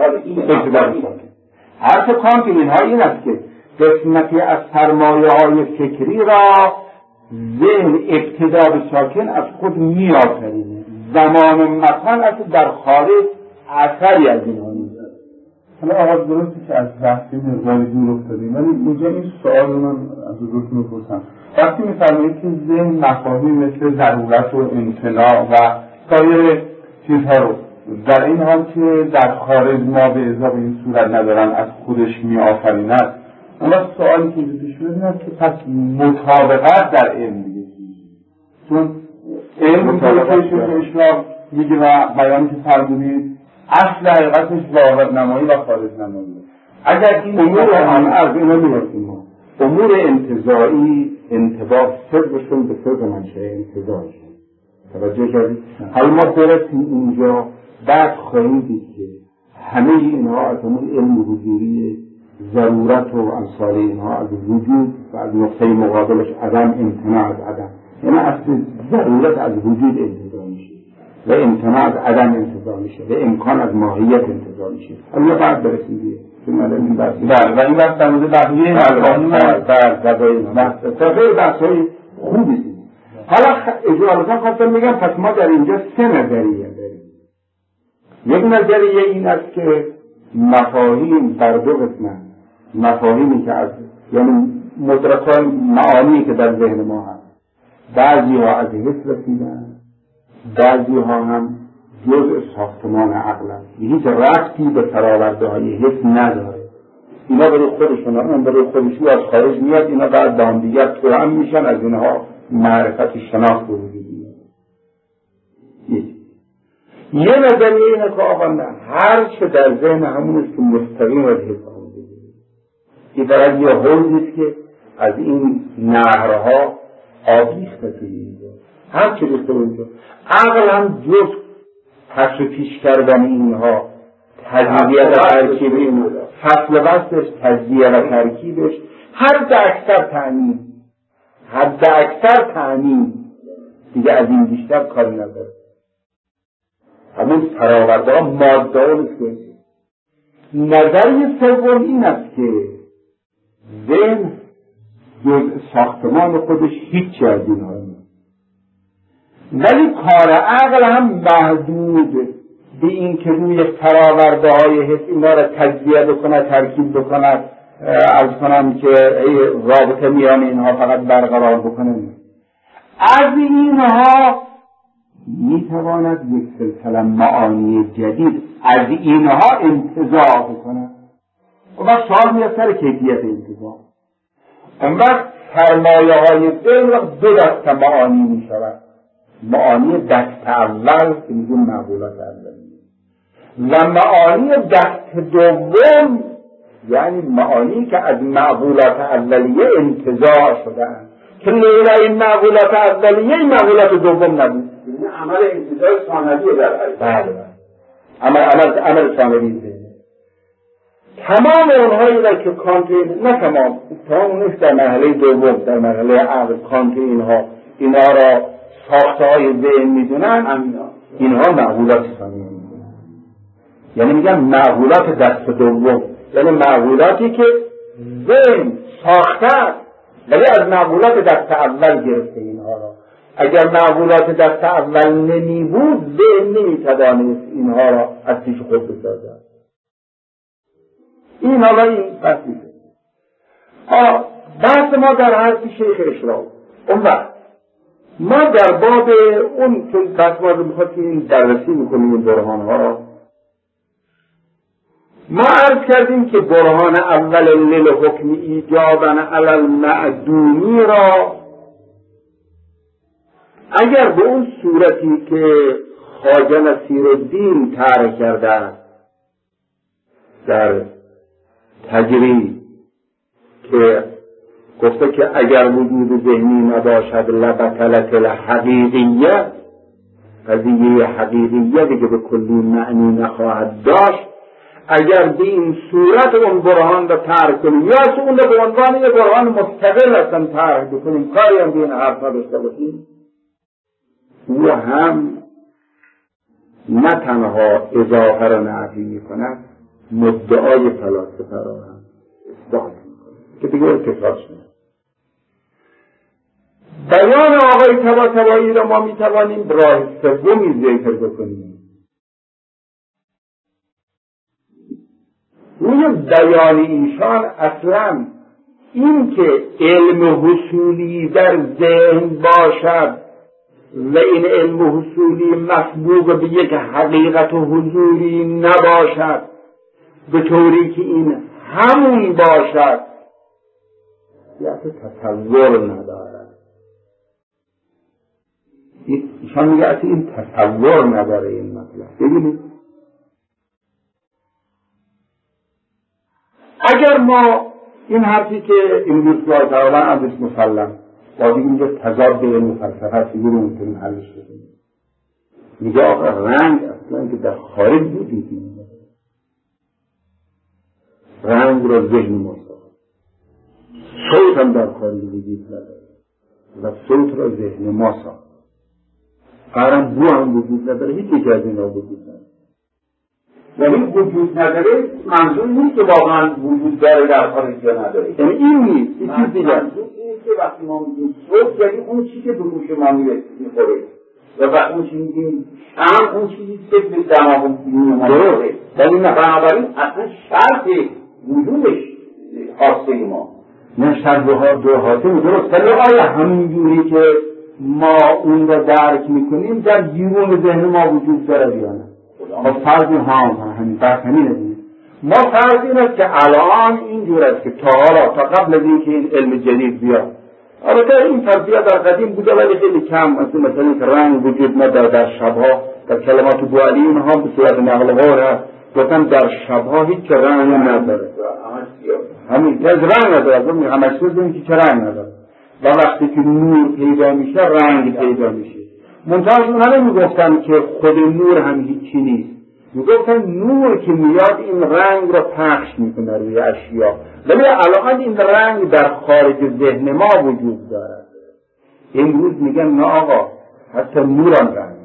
حرف کانت اینها این است که قسمتی از سرمایه های فکری را ذهن ابتدا به ساکن از خود می آفرینه. زمان و مکان است در خارج اثری از اینها نیست. حالا آقا درسته که از بحثی مقداری دور افتادیم، ولی اینجا این سوال رو من از حضورتون بپرسم. وقتی می‌فرمایید که ذهن مفاهیم مثل ضرورت و امتناع و سایر چیزها رو در این حال که در خارج ما به اضافه این صورت ندارن از خودش می‌آفریند، اما سوالی که پیش میاد این است که پس مطابقت در علم دیگه چون علم که اشراق میگه و بیانی که فرمودید اصل حقیقتش ظاهر نمایی و خارج نمایی. اگر این امور هم از اینا میرسیم ما امور انتزاعی انطباق صدقشون به صدق منشه انتزاعشون توجه کردید؟ حالا ما برسیم اینجا بعد خواهیم دید که همه اینها از همون علم حضوری ضرورت و امثال اینها از وجود و از نقطه مقابلش عدم امتناع از عدم، یعنی اصل ضرورت از وجود انتزاع میشه و امتناع از عدم انتزاع میشه و امکان از ماهیت انتزاع میشه. حالا بعد برسیم دیگه این بحث و این بحث در مورد بقیه مفاهیم بحث های خوبی دید. حالا اجازه خواستم میگم پس ما در اینجا سه نظریه داریم. یک نظریه این است که مفاهیم در دو قسمت، مفاهیمی که از یعنی مدرکان معانی که در ذهن ما هست، بعضی ها از حس رسیدن، بعضی ها هم جزء ساختمان عقل هست، هیچ ربطی به فراورده های حس نداره. اینا برای خودشون، اون برای خودشون از خارج میاد، اینا بعد با هم دیگر توأم میشن، از اینها معرفت شناخت به وجود میاد. یه نظریه اینه که آقا نه، هر چه در ذهن همون است که مستقیم از حس آمده این برای یه حوضی که از این نهرها آب ریخته توی اینجا، هر چه ریخته اینجا. عقل هم جز پس و پیش کردن اینها، تجزیه و ترکیب اینها، فصل وصلش، تجزیه و ترکیبش، حد اکثر تعمیم حد اکثر تعمیم دیگه از این بیشتر کاری نداره. همون فراورده ها ماده ها نیست. نظریه سوم این است که ذهن جز ساختمان خودش هیچی از اینها نیست، ولی کار عقل هم محدود به این که روی فراورده های حس اینا را تجزیه بکنه، ترکیب بکنه، عرض کنم که رابطه میان اینها فقط برقرار بکنه. از اینها میتواند یک سلسله معانی جدید از اینها انتزاع بکنه. و بعد سوال میاد سر کیفیت انتزاع. اون وقت سرمایه های ذهن دو دسته معانی میشود. معانی دست اول که میگیم معقولات اولیه و معانی دست دوم، یعنی معانی که از معقولات اولیه انتزاع شدن که لیلا این معقولات اولیه این معقولات دوم نبود. این عمل انتزاع ثانویه در حقیقت. بله عمل عمل عمل ثانویه. تمام اونهایی را که کانت نه تمام تمامش در مرحله دوم، در مرحله عقل کانت اینها اینا را ساخته‌های ذهن میدونن، اینها معقولات ثانویه میدونن. یعنی میگن معقولات دست دوم، یعنی معقولاتی که ذهن ساخته ولی از معقولات دست اول گرفته اینها را. اگر معقولات دست اول نمی بود ذهن نمیتوانست اینها را از پیش خود بسازد. این حالا این بحثی شد. بحث ما در حرف شیخ اشراق. اون وقت ما در باب اون که بحث ما رو میخواد که این دررسی میکنیم این برهان ها، ما عرض کردیم که برهان اول للحکم ایجابا علی المعدومی را اگر به اون صورتی که خواجه نصیرالدین طرح کرده در تجرید که گفته که اگر وجود ذهنی نباشد لبطلت الحقیقیه، قضیه حقیقیه دیگه به کلی معنی نخواهد داشت. اگر به این صورت اون برهان رو ترک کنیم یا اون رو به عنوان یک برهان مستقل اصلا ترک بکنیم، کاری هم به این حرف نداشته باشیم، او هم نه تنها اضافه را نفی میکند، مدعای فلاسفه را هم اثبات میکند که دیگه ارتکاز شد. بیان آقای طباطبایی را ما میتوانیم راه سومی ذکر بکنیم. روی بیان ایشان اصلا این که علم حصولی در ذهن باشد و این علم حصولی مسبوق به یک حقیقت و حضوری نباشد به طوری که این همون باشد یا تصور ندارد. ایشان میگه اصلا این تصور نداره این مطلب. ببینید اگر ما این حرفی که امروز باید اولا ازش مسلم با دیگه میگه تضاد علم و فلسفه هست دیگه رو میتونیم حلش بکنیم. میگه آقا رنگ اصلا که در خارج وجود نداره، رنگ را ذهن ما ساخت، صوت هم در خارج وجود نداره و صوت را ذهن ما ساخت، قرم بو هم وجود نداره، هیچ یک از اینا وجود نداره. یعنی وجود نداره منظور نیست که واقعا وجود داره در خارج یا نداره، یعنی این نیست، این چیز دیگه. منظور اینه که وقتی ما میگیم صوت یعنی اون چیزی که به گوش ما میخوره و وقتی اون چیزی میگیم شم اون چیزی که به دماغ ما میخوره، ولی نه بنابراین اصلا شرط وجودش خاصه ما نه شرط دو حاصل درست، ولی آیا همین جوری که ما اون را درک میکنیم در بیرون ذهن ما وجود داره یا نه؟ خب فرض هم همین بحث همینه دیگه. ما فرض این است که الان اینجور است که تا حالا تا قبل از اینکه این علم جدید بیاد، البته این فرضیه در قدیم بوده ولی خیلی کم، مثلا مثلا که رنگ وجود نداره در شبها، در کلمات بوعلی اینها به صورت نقل قول هست گفتن در شبها هیچ رنگ نداره، همین که از رنگ نداره، از اون همش بزنیم که چه رنگ نداره و وقتی که نور پیدا میشه رنگ پیدا میشه. منتها اونها نمیگفتن که خود نور هم هیچی نیست، میگفتن نور که میاد این رنگ را پخش میکنه روی اشیا، ولی الان این رنگ در خارج ذهن ما وجود دارد. امروز میگن نه آقا حتی نور هم رنگ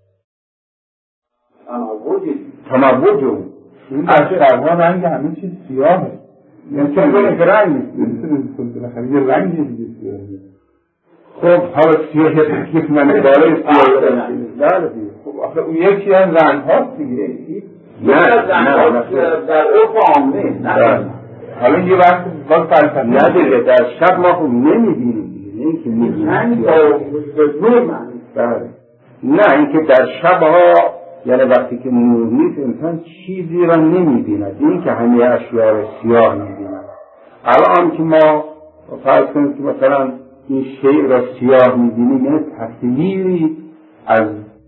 تموج اون این از شبها رنگ همین چیز سیاهه، یعنی چون که رنگ نیست بالاخره یه رنگی دیگه سیاهه. خب حالا سیاه تکلیف من داره سیاه بله دیگه. خب آخه اون یکی از رنگ هاست دیگه. نه نه در عرف عامه نه. حالا یه وقت باز فلسفه نه دیگه در شب ما خب نمیبینیم دیگه، نه اینکه میبینیم بله نه اینکه در شبها یعنی وقتی که نور نیست انسان چیزی را نمیبیند، این که همه اشیاء را سیاه میبیند. الان که ما فرض کنیم که مثلا این شیء را سیاه میبینیم یعنی تصویری از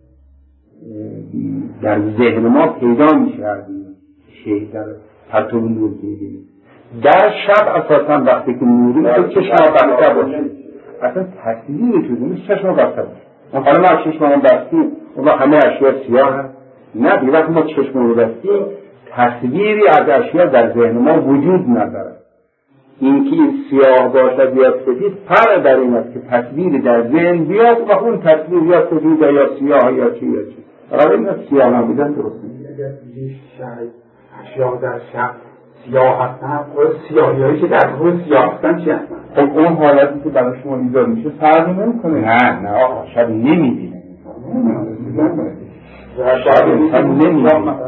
در ذهن ما پیدا میشه از این شیء در پرتو نور میبینیم. در شب اساسا وقتی که نوری میشه چشم بسته باشه، اصلا تصویری تو زمین چشم بسته باشه. حالا ما چشم هم بستیم و همه اشیاء سیاه هست؟ نه دیگه وقتی ما چشم رو بستیم تصویری از اشیاء در ذهن ما وجود نداره. این که این سیاه باشد یا سفید فرق در این است که تصویری در ذهن بیاد و اون تصویر یا سفید یا سیاه یا چی یا چی. برای این است سیاه هم بیدن درست نیست. اگر اشیاء در شب سیاه هستن خود سیاهی هایی که در روز سیاه هستن چی هستن؟ خب اون حالتی که برای شما ایجاد میشه فرقی نمیکنه. نه نه آقا شب نمیبینه شب انسان نمیبینه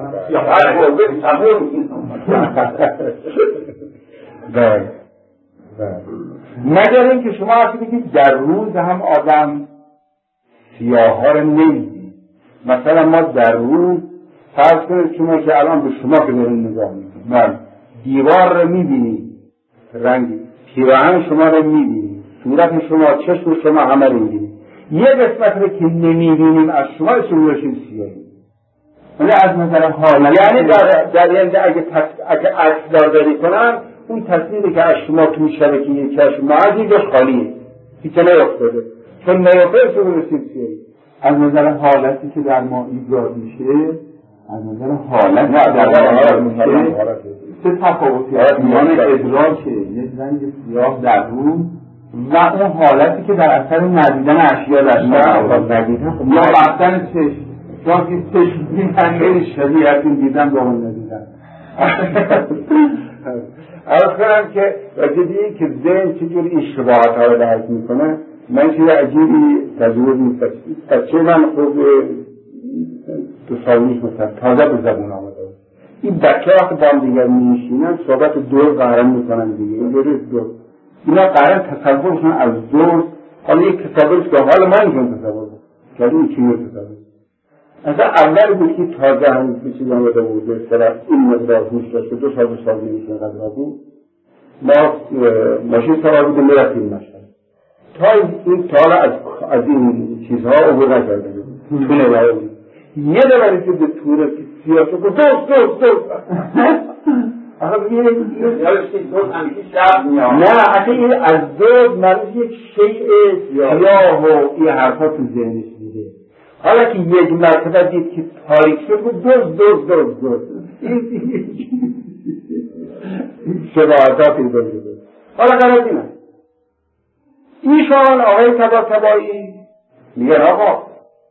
بله مگر اینکه شما حرفی بگید در روز هم آدم سیاه ها رو نمیبینه. مثلا ما در روز فرض کنید شما که الان به شما که دارین نگاه میکنید من دیوار رو میبینید، رنگی پیراهن شما رو میبینید، صورت شما، چشم شما همه رو میبینید. یه قسمت رو که نمیبینیم از شما اسم میشیم سیاهی. ولی از نظر حالت یعنی در در یعنی اگه اگه عکس برداری کنم اون تصویری که از شما توی شبکه چشم ما از اینجاش خالیه، هیچ نیافتاده، چون نیافتاده اسم میشیم سیاهی. از نظر حالتی که در ما ایجاد میشه از نظر حالت نه حالت چه تفاوتی هست میان ادراک یک رنگ سیاه در روح و اون حالتی که در اثر ندیدن اشیا در شب ندیدن یا بستن چشم چون که چشم دیدن خیلی شبیه از این دیدن با اون ندیدن. عرض کنم که راجعه که ذهن چجوری این شباهت ها رو درک میکنه من چیز عجیبی تجربه نیست. بچه من خوب دو سال نیست مثلا تازه به زبون آمده این بچه وقت با هم دیگر میشینن صحبت دور قهرم میکنن دیگه اینجوری دور اینا قهرم تصورشون از دور حالا یک تصورش که حالا من میشون تصور بود که این چیه تصور اصلا اول بود که تازه هنوز به چیز آمده بود به اصطلاح این مقدار هوش داشته دو سال دو سال میشه قدر بود ما ماشین سوار بودیم میرفتیم مشهد تا این تالا از از این چیزها عبور نکرده بود تونه لاغه یه دو که به توره سیاه شد دوست دوست دوست آخه بگیره یادش که دوست همیشه شب میاد نه اصلا این از دوست مرز یک شیء سیاه و این حرفا تو ذهنش میده حالا که یک مرتبه دید که تاریک شد بود دوست دوست دوست دوست شباهتات این دوست دوست حالا قرار اینه ایشان آقای تبا تبایی میگن آقا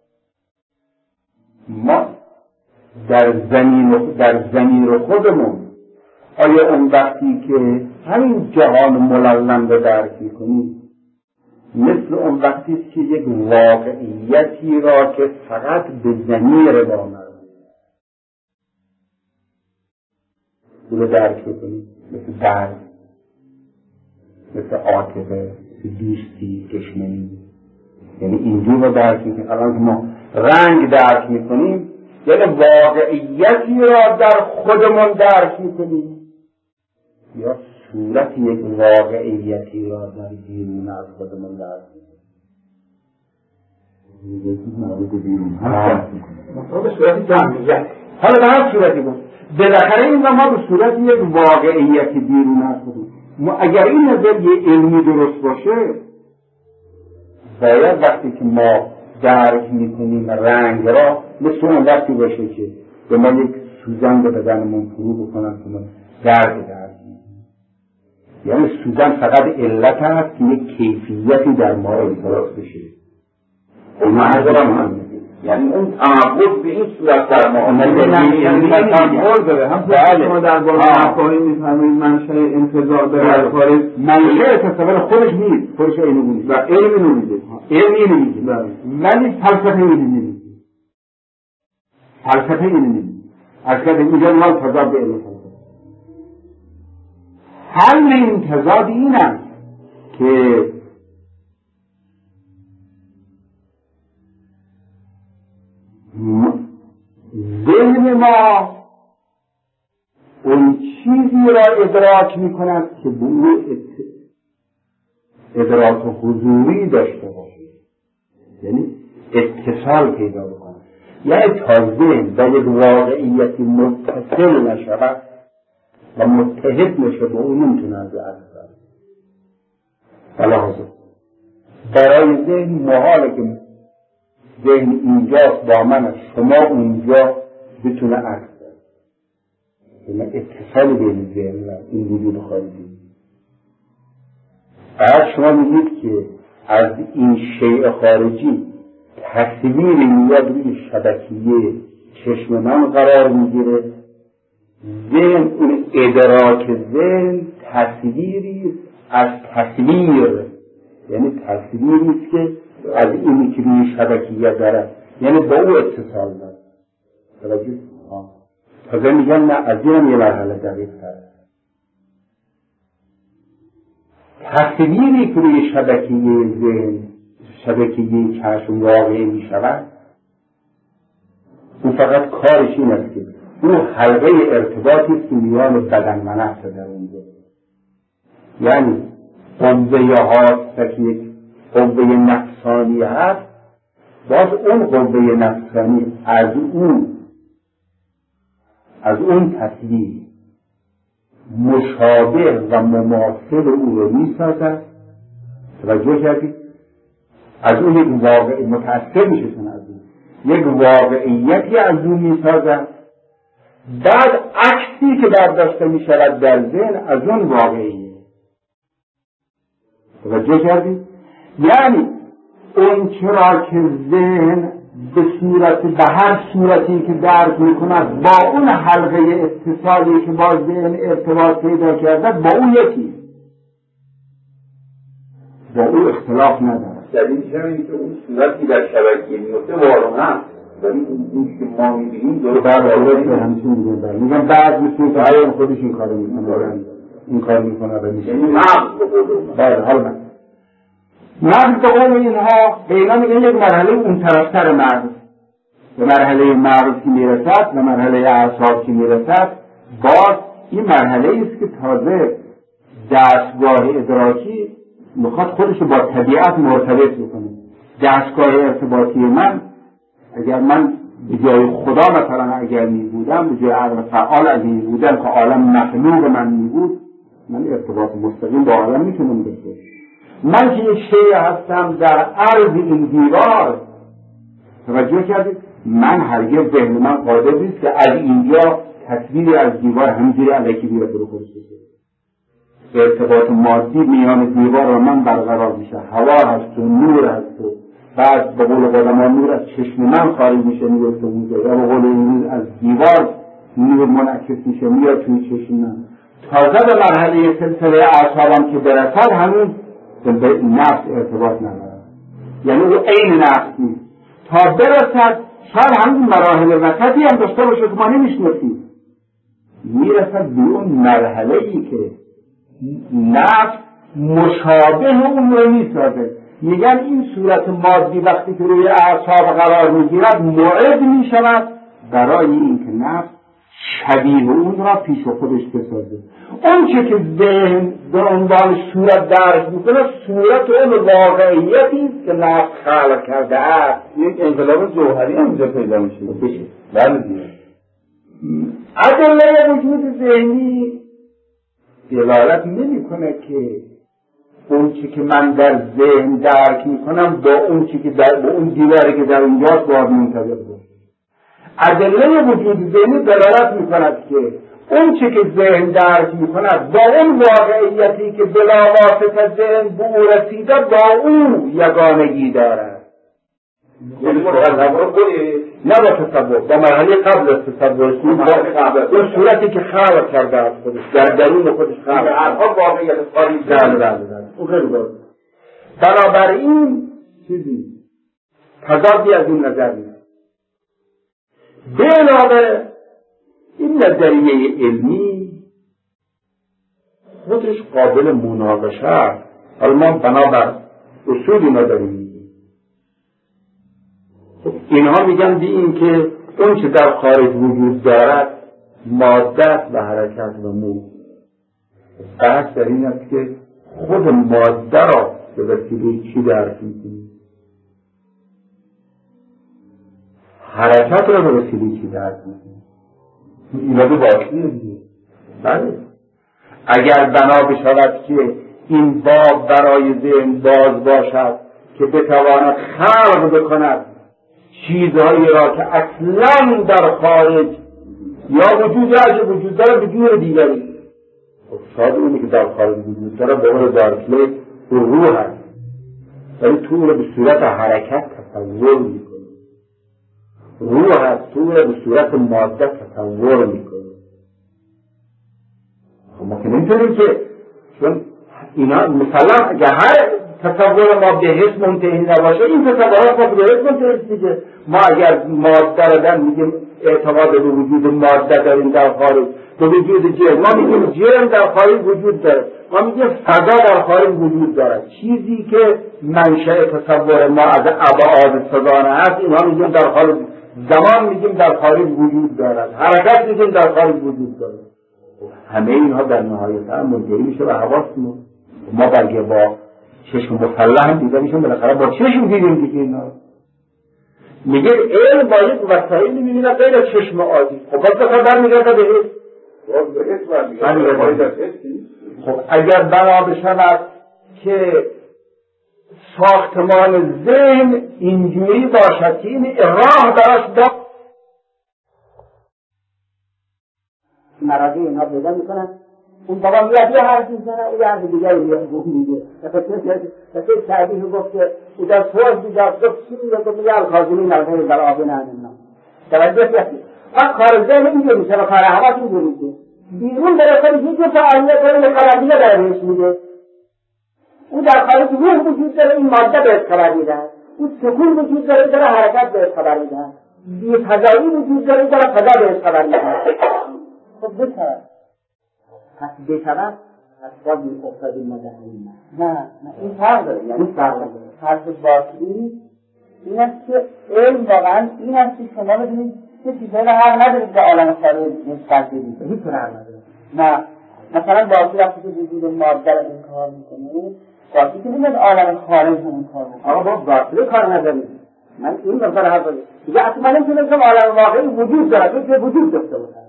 ما در زمین در زمین خودمون آیا اون وقتی که همین جهان ملون رو درک میکنیم مثل اون وقتی است که یک واقعیتی را که فقط به ضمیر با مربوط اون رو درک میکنیم مثل درد مثل عاطفه مثل دوستی دشمنی یعنی اینجور رو درک میکنیم الان که ما رنگ درک میکنیم یعنی واقعیتی را در خودمون درک میکنیم یا صورت یک واقعیتی را در بیرون از خودمون درک میکنیم به صورت جمعیت حالا به هر صورتی بود بالاخره این ما به صورت یک واقعیتی بیرون از خودمون اگر این نظریه علمی درست باشه باید وقتی که ما درک میکنیم رنگ را مثل اون وقتی باشه که به ما یک سوزن به بدنمون فرو بکنن که ما درد درد یعنی سوزن فقط علت هست که یک کیفیتی در ما احساس بشه اون یعنی اون تعبد به این صورت در ما یعنی تصور داره هم شما در باب مفاهیم میفهمید منشأ انتزاع داره خارج منشأ تصور خودش نیست خودش اینو نیست و علم اینو میگه علم اینو میگه ولی فلسفه اینو نمیگه فلسفه اینو نمیگه از که اینجا ما تضاد علم فلسفه حل این تضاد این است که ذهن ما اون چیزی را ادراک میکند که به او ادراک حضوری داشته باشه یعنی اتصال پیدا بکنه یعنی تا ذهن با یک واقعیتی متصل نشود و متحد نشه به اون نمیتونه از اصلا بلحاظه برای ذهن محاله که ذهن اینجاست با من شما اونجا بتونه عکس داره اتصال بین ذهن و این وجود خارجی بعد شما میگید که از این شیء خارجی تصویری میاد روی شبکیه چشم من قرار میگیره ذهن اون ادراک ذهن تصویری از تصویر یعنی تصویری است که از اینی که روی شبکیه داره یعنی با او اتصال داره توجه تازه میگن نه از اینم یه مرحله دقیق تره تصویری که روی شبکیه ذهن شبکیه چشم واقعی میشود اون فقط کارش این است که اون حلقه ارتباطی است که میان بدن و نفس در اونجا یعنی قوه هاست که یک قوه نفسانی هست باز اون قوه نفسانی از اون از اون تصویر مشابه و مماثل او رو می سازد توجه کردید از اون یک واقع متأثر میشه از اون یک واقعیتی از اون می سازد بعد عکسی که برداشته می شود در ذهن از اون واقعیه. توجه کردید؟ یعنی اون چرا که ذهن به صورت به هر صورتی که درک می کند با اون حلقه اتصالی که با ذهن ارتباط پیدا کرده با اون یکی، با اون اختلاف نداره. دلیلش اینه که اون صورتی در شبکیه میفته وارونه هست، ولی اون که ما میبینیم دور برای همچین میگن میگن بعد میتونی که آیا خودش این کارو میکنه این کار میکنه و میشه یعنی مغز به قول بله حالا من مغز به قول اینها به اینا میگن یک مرحله اون طرفتر مغز، به مرحله مغز که میرسد و مرحله اعصاب که میرسد باز این مرحله ایست که تازه دستگاه ادراکی میخواد خودش با طبیعت مرتبط بکنه. دستگاه ارتباطی من اگر من به جای خدا مثلا اگر می بودم، به جای عقل فعال اگر می بودم که عالم مخلوق من می بود، من ارتباط مستقیم با عالم میتونم داشته. من که یک شیء هستم در عرض این دیوار، توجه کردید؟ من هرگز ذهن من قادر نیست که از اینجا تصویری از دیوار همینجوری الکی بیاد رو خودش بشه. ارتباط مادی میان دیوار و من برقرار میشه، هوا هست و نور هست و بعد به قول قدما نور از چشم من خارج میشه میفته اونجا، یا به قول این از دیوار نور منعکس میشه میاد توی چشم من. تازه به مرحله سلسله اعصابم که برسد هنوز به نفس ارتباط نداره، یعنی او عین نفس نیست. تا برسد شاید همین مراحل وسطی هم داشته باشه که ما نمیشناسیم، میرسد به اون مرحله ای که نفس مشابه اون رو میسازه. میگن این صورت مادی وقتی که روی اعصاب قرار میگیرد موعد میشود برای اینکه نفس شبیه اون را پیش خودش بسازه. اون چه که ذهن به عنوان صورت درک میکنه صورت اون واقعیتی است که نفس خلق کرده است. یک انقلاب جوهری هم اینجا پیدا میشه. بشه بله دیگه. ادله وجود ذهنی دلالت نمیکنه که اون چی که من در ذهن درک میکنم با اون چی که در با اون دیواری که در اونجاست باید منتظر باشه. ادله وجود ذهنی دلالت میکند که اون چی که ذهن درک میکند با اون واقعیتی که بلاواسطه ذهن به او رسیده با او یگانگی دارد. یعنی تصور کنید نه با تصور، با مرحله قبل از تصور، اون صورتی که خلق کرده از خودش در درون خودش خلق کرده هرها واقعیت خالی بله بله بله اون خیلی باید. بنابراین چیزی تضادی از این نظر نیست. به علاوه این نظریه علمی خودش قابل مناقشه است. حالا ما بنابر اصول اینا داریم میگیم. اینها میگن بی این که اون چه در خارج وجود دارد ماده و حرکت و نور. بحث در این است که خود ماده را به وسیله چی درک میکنیم، حرکت را به وسیله چی درک میکنیم. اینا دو باقیه دیگه. بله اگر بنا بشود که این باب برای ذهن باز باشد که بتواند خلق بکند چیزهایی را که اصلا در خارج یا وجود اگه وجود داره به جور دیگری، شاید اونی که در خارج وجود داره به قول بارکلی روح هست، ولی تو رو به صورت حرکت تصور میکنه. روح هست تو رو به صورت ماده تصور میکنه. ما که نمیتونیم که چون اینا مثلا اگر هر تصور ما به حس منتهی نباشه این تصورات ما به حس منتهی دیگه. ما اگر ماده را در میگیم اعتقاد به وجود ماده داریم در خارج، به وجود جرم ما میگیم جرم در خارج وجود داره، ما میگیم فضا در خارج وجود داره. چیزی که منشأ تصور ما از ابعاد سگانه هست اینها میگیم در خارج، زمان میگیم در خارج وجود دارد، حرکت میگیم در خارج وجود داره. همه اینها در نهایت هم منتهی میشه به حواسمون. ما بلکه با چشم مسلح هم دیده میشون بالاخره با چشم دیدیم دیگه اینا. میگه علم با یک وسایلی میبینه غیر از چشم عادی. خب باز بخواه برمیگرده به حس. باز به حس برمیگرده. خب اگر بنا بشود که ساختمان ذهن اینجوری باشد که این راه براش مراجع اینا پیدا میکنن. اون بابا میاد یه حرف میزنه، اون یه حرف دیگری میگه. دفعه شعبی رو گفت که او در توز بیداد گفت چی میگه؟ گفت میگه الکاظمی نرده در آبه نهنم. توجه کردی؟ وقت کار ذهن اینجور میشه و کار حواس اینجور میشه. بیرون برای خود هیچ جور فعالیت داره به قرار دیگه داره بهش میده. او در خارج روح وجود داره، این ماده بهش خبر میدن. او سکون وجود داره، داره حرکت بهش خبر میدن. بی فضایی وجود داره، داره فضا بهش خبر میدن. خب بسر پس بهتره از باید این افتادی مدهنی نه نه این فرق داره، یعنی فرق داره. فرق باطلی این است که علم واقعا این است که شما بدونید که چیزایی را حق ندارید که عالم خارج نسبت بدید، هیچ طور حق ندارید. نه مثلا باطل وقتی که وجود ماده را انکار میکنه، باطل که نمیاد عالم خارج رو انکار میکنه. آقا با باطل کار ندارید، من این مقدار حق دارید دیگه. اصلا نمیتونم بگم عالم واقعی وجود داره که وجود داشته باشه.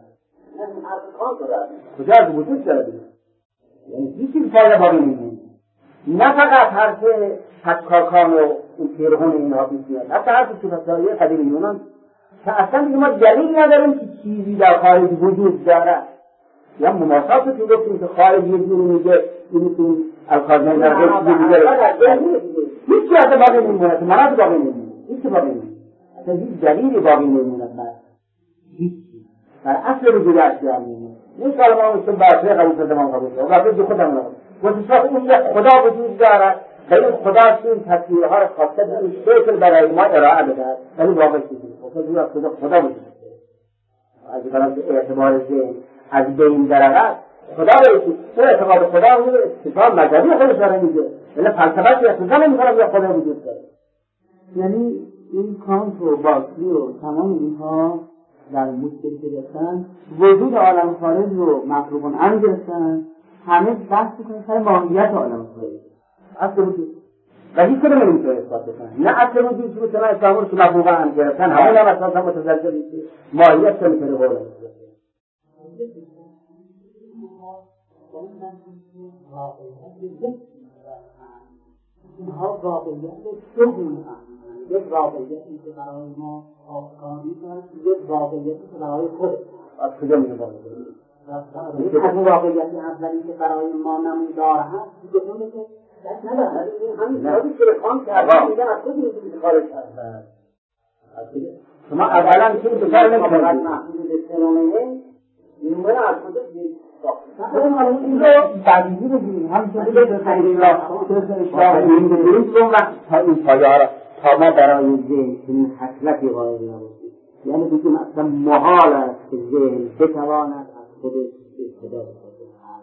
کجا از وجود داره؟ یعنی هیچ چیز فایده باقی نمیمونه. نه فقط حرف حکاکان و این پیرهون اینها بیشتر، حتی حرف سوفسطائیه قدیم یونان که اصلا دیگه ما دلیل نداریم که چیزی در خارج وجود داره. یا مماسات رو گفتیم که خارج یه جوری میگه میتونیم الکاظمی نرده دیگه هیچ چیز اصلا باقی نمیمونه، مناط باقی نمیمونه، هیچ باقی نمیمونه، اصلا هیچ دلیلی باقی نمیمونه. هیچ بر اصل وجود اشیاء میمونه. این کلمه مثل باطل قبول کرده من قبول کرده باطل جو خودم نقول وجود این یک خدا وجود دارد و این خدا این تصویرها را خواسته به این شکل برای ما ارائه بدهد، ولی واقع چیزی خدا خدا خدا وجود داره. از برای اعتبار ذهن از بین درآمد خدا رو تو اعتقاد خدا رو استدلال مذهبی خودش داره میگه، ولی فلسفه‌ای اصلا نمی‌کنه که خدا وجود داره. یعنی این کانت و باطلی و تمام اینها در مشکلی که داشتن وجود عالم خارج رو مطلوبان ان گرفتن، همه بحث میکنن سر ماهیت عالم خارج اصل وجود و هیچ کدوم نمیتونه اثبات بکنن. نه اصل وجود که بتونه اسلام رو مطلوبان ان گرفتن، همون هم اساسا متزلزل نیست، ماهیت که میتونه قول اینها واقعیت دو گونه هستند. یک واقعیتی که برای ما آشکاری است، یک واقعیتی که برای خود از کجا میاد؟ از اون واقعیتی اولی که برای ما نمودار هست دیگه اونه که دست ندارد. همین کاری که بخوام کردن میگن از کجا میتونید خارج هست. شما اولا که بسر نکنید محدود به فنومنه نمونه از کجا دید این رو بدیهی بگیریم همچون که به خیلی اشتراح این بگیریم اون وقت تا این پایه ها را تا ما برای ذهن این حسلتی قائل نباشیم، یعنی بگیم اصلا محال است که ذهن بتواند از خودش استفاده کند.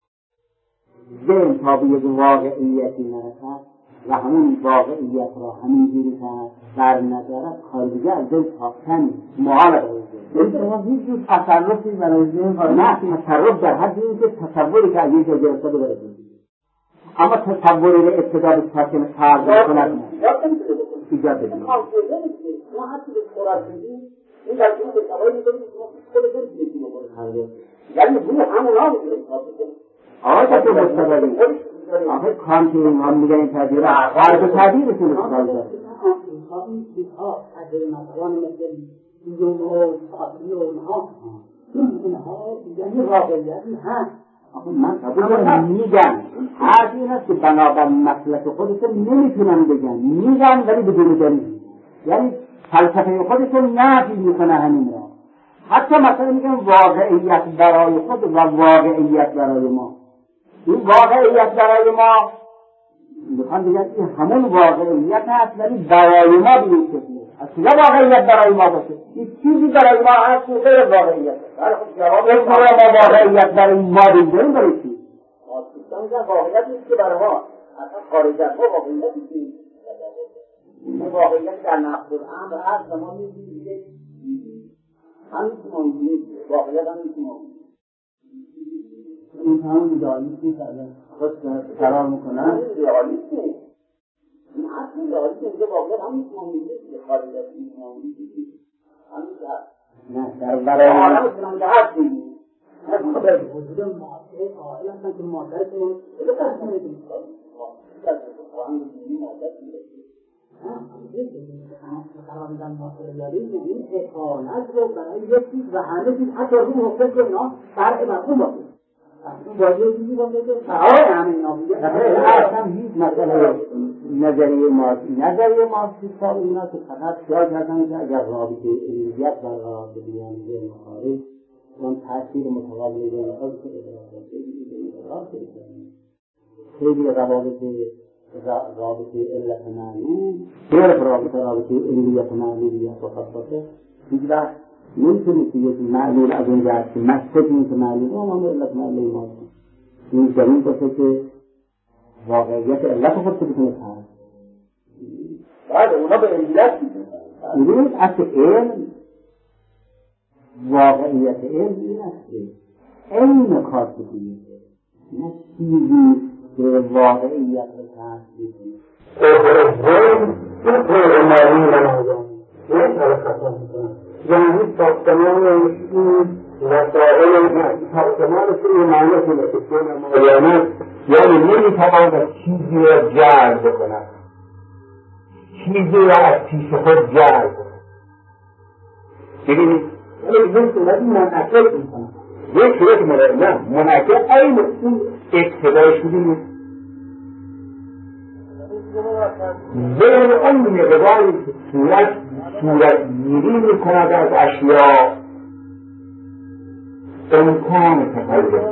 ذهن تا به یک واقعیتی نرسد و همون واقعیت را همینجوری که بر ندارد کار دیگه از ذهن ساختن محال برای ذهن. شما هیچ جور تصرفی برای ذهن نه، تصرف در حد این که تصوری که از یک جا گرفته برای ذهن، اما تصوری را ابتدا به ساکن فرد کند ایجاد بدید. ما حتی به صورت بدید این در جمعه به تقایی میکنید که ما خود دارید میکنید بکنید یعنی روح همون ها میکنید آقا که مستقلی آقا کانت اینها میگن این تعبیر فرد و تعبیرشون استفاده داره. اینها این چیزها از مطلان مثل یوم و ساعتی و اونها اینها یعنی واقعیتی هست. من قبول میگن حرف این هست که بنابر مسلک خودشون نمیتونن بگن، میگن ولی بدون دلیل، یعنی فلسفه خودشون نفی میکنه همین را. حتی مثلا میگن واقعیت برای خود و واقعیت برای ما. این واقعیت برای ما میخوان بگن این همون واقعیت هست ولی برای ما به این شکله. از کجا واقعیت برای ما باشه؟ این چیزی برای ما هست که غیر واقعیت هست. هر خود جواب این ما واقعیت برای ما بگیریم برای چی؟ ما میگن واقعیت نیست که برای ما اصلا خارج از ما واقعیت نیست. این واقعیت در نفس الامر هست و ما میگیم که همین که ما میگیم واقعیت همین که ما میگیم این همون ایدئالیستی که ازش خود قرار میکنن. این ایدئالیست نیست، این اصل ایدئالیست اینجا واقعیت همین که ما میگیم که خارج از این ما میگیم همین که هست. نه در برای آدم سنانده هست میگیم نه در وجود مادر قائل هستن که مادر کنیم بله قصد نمیدیم قرار میدن ماتریالیسم این اقالت رو برای یک چیز و همه چیز حتی روح و فکر اینا فرع مفهوم باشه. این واژه چیزی باشه که فرع همه اینا بوده. اصلا هیچ مسئله نظریه مارکسی نظریه مارکسی کار اینا که فقط خیال کردن که اگر رابطه علیت برقرار بشه بیان ذهن خارج اون تاثیر متقابل ذهن خارج که ادراک خیلی خیلی روابط رابطه علت معنی غیر رابطه رابطه علیت معنیت فقط باشه هیچ وقت نمیتونید که یک معلول از اون جهت که مسجد این که معلول اون هم علت معنی ما این دلیل باشه که واقعیت علت خود که بتونه کنه بعد اونا به علت میدونید اصل علم واقعیت علم این است که علم کار بکنید نه چیزی که واقعیت رو تحصیل علم این پروگراماری منازم نمیتونه خطا میکنم یعنی ساختمان این وسائل ساختمان این معنی کنه که کنه یعنی یعنی نمیتواند چیزی را جلب بکند چیزی را از پیش خود جلب بکند ببینید ولی این صورتی منعکس میکنه یک صورت نه منعکس این اون اقتدارش ببینید ذهن اون مقداری که صورت صورت گیری میکند از اشیاء امکان تخیل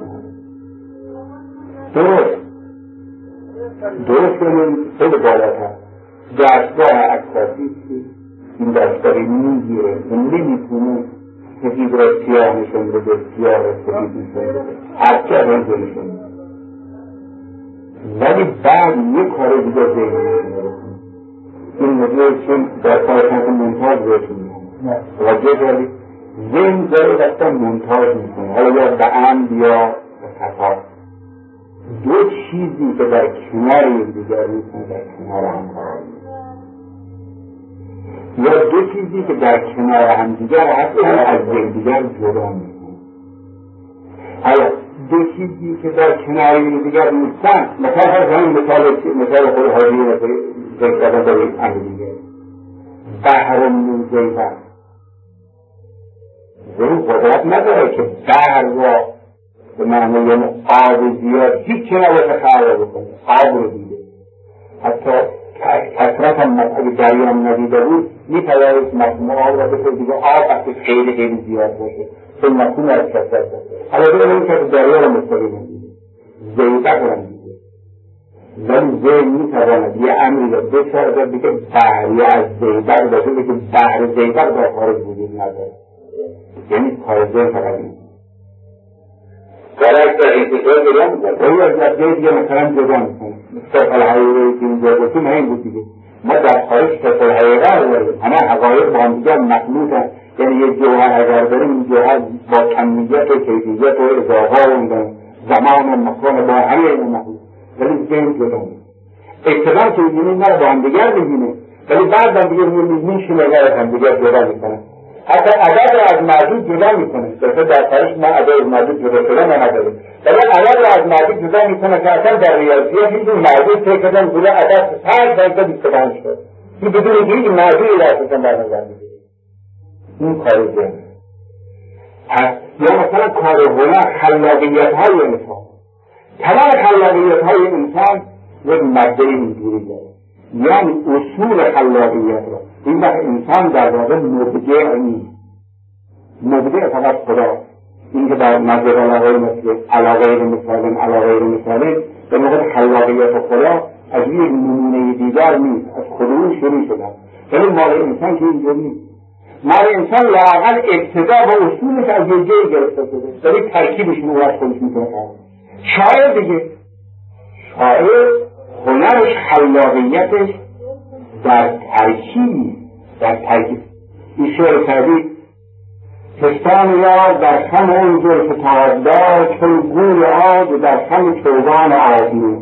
درست درست کنیم خود بالاتر دستگاه اکساسی این دستگاهی میگیره و نمیتونه سفید را سیاه نشون بده سیاه را سفید نشون بده هر چه رنگ نشون بده ولی بعد یک کار دیگه ذهن نشون بده این موضوع چون در کارشان منتاج بهتون میکنه توجه کردید ذهن داره وقتا منتاج میکنه حالا یا به عمد یا به خطا دو چیزی که در کنار یکدیگر نیستن در کنار هم قرار میگیرن یا دو چیزی که در کنار هم دیگر هستن از یکدیگر جدا میکنن حالا دو چیزی که در کنار یکدیگر نیستن مثلا فرض کنید مثال مثال خود حاجی ذکر کردن در یک امر دیگه بحر موزیبر ذهن قدرت نداره که بحر را به معنی آب زیاد هیچ چه نباشه خراب بکنه آب رو دیده حتی کثرت هم اگه دریام ندیده بود میتوانست مفهوم آب را بشه دیگه آب وقتی خیلی خیلی زیاد باشه چون مفهوم از کثرت باشه حالا دیگه نمی که دریا رو مستقیم ندیده زیبق رو ندیده ولی ذهن میتواند یه امری را بسازد بگه بحری از زیبق باشه بگه بحر زیبق در خارج وجود نداره یعنی کار ذهن فقط نیست برعکس در انتظار جدا میکنه ولی از جای دیگه مثلا جدا میکنه مثل الحقیقه که اینجا گفتیم همین بود دیگه ما در خارج مثل الحقیقه رو داریم همه حقایق با هم دیگر مخلوط هست یعنی یه جوهر اگر داریم این جوهر با کمیت و کیفیت و اضافه و زمان و مکان با همه این مخلوط ولی ذهن جدا میکنه ابتدا که میبینیم نه با هم دیگر میبینه ولی بعد هم دیگه میشونه و هم دیگر جدا میکنه حتی عدد را از معدود جدا میکنه مثل در خارج ما عدد از معدود جدا شدن نداریم ولی عدد را از معدود جدا میکنه که اصلا در ریاضیات هیچ معدود طی کردن بوده عدد پنج درصد بیست و پنج شد این بدون اینکه هیچ معدودی را اصلا در نظر میگیریم این کار ذهن یا مثلا کار هنر خلاقیت های انسان تمام خلاقیت های انسان یک ماده اینجوری داره یعنی اصول خلاقیت را این وقت انسان در واقع مبدع نیست مبدع فقط خدا این که در نظر علاقه مثل علاقه مثالن علاقه مثالن به موقع خلاقیت خدا از یک نمونه دیگر نیست از خودمون شروع شدن ولی مال انسان که اینجوری نیست مال انسان لااقل ابتدا با اصولش از یک جایی گرفته شده ولی ترکیبشون رو از خودش میتونه کرد شاعر دیگه شاعر هنرش خلاقیتش در ترکیب در ترکیب این شعر کردی پستان یار در خم اون جلف تابدار چون گوی آب در خم چوگان آبی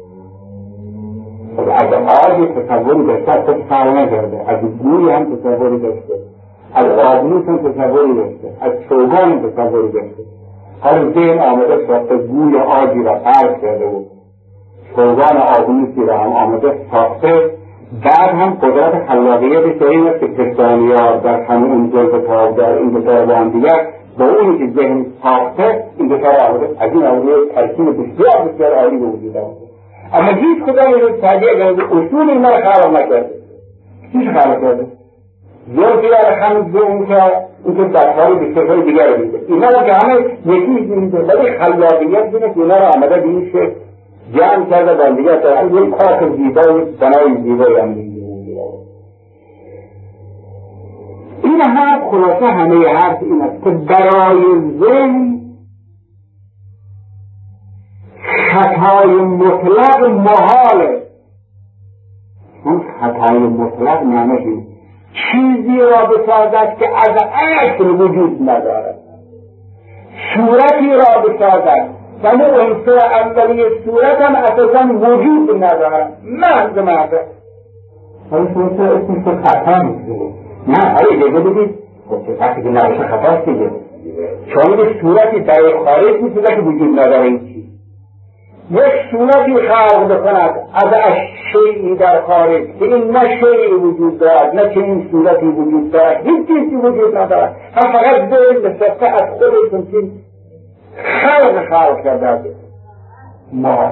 از آبی تصوری داشته از خود فرق نکرده از گوی هم تصوری داشته از آبنوس هم تصوری داشته از چوگان هم تصوری داشته حالا ذهن آمده ساخته گوی آبی را فرق کرده بود چوگان آبنوسی را هم آمده ساخته بعد هم قدرت خلاقیت این است که کسانیات در همون جلب تاب در این دوتا با هم دیگر با اونی که ذهن ساخته این دوتا را از این آورده ترکیب بسیار بسیار عالی به وجود آورده. اما هیچ کدام این سعدی اگر اصول اینا را خلق نکرده، هیچ خلق کرده یکی در خمز به اون که اون که دستهای بسیار دیگر رو میده، اینا را که همه یکی میده، ولی خلاقیت اینه که اینا را آمده به این شکل جمع کرده با دیگر تا از یک کاخ زیبای بنای زیبایی هم میده. این هم خلاصه همه حرف این است که برای ذهن خطای مطلق محاله. اون خطای مطلق معنی چیزی را بسازد که از اصل وجود ندارد، صورتی را بسازد و اون عنصر اولیه صورت هم اساسا وجود ندارد، محض محض. حالا شما اسمش رو خطا میگذارید؟ نه، حالا اجازه بدید وقتی که نوش خطاست دیگه، چون یک صورتی در خارج میسازد که وجود نداره. این چیز یک صورتی خلق بکند از شیئی در خارج که این نه شیئی وجود دارد نه چنین صورتی وجود دارد، هیچ چیزی وجود ندارد، هم فقط ذهن نسبت از خودشون چیز خلق خلق کرده است. ما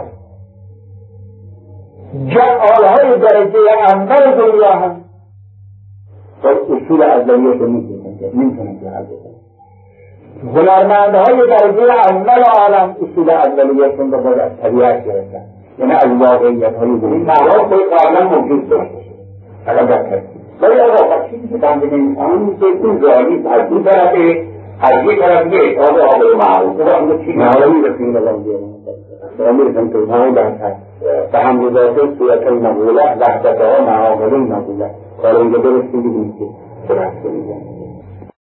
جعالهای درجه اول دنیا هم با اصول اولیه رو نمیتونن که حل بکنن. هنرمندهای درجه اول عالم اصول اولیهشون رو باید از طبیعت گرفتن، یعنی از واقعیت های دنیا این مواد باید قبلا موجود داشته فقط در ترکیب. ولی آقا چیزی که بنده نمی‌کنم که این ظاهری از این طرف از یک طرف یک اتحاد آقای معروف و اون چی حالا میرسیم الان بیارم دارم میرسم که اونها در به هم گذاشته صورتهای مقوله وحدتها معامله مقوله کار اینجا درست میگیم که درست میگیم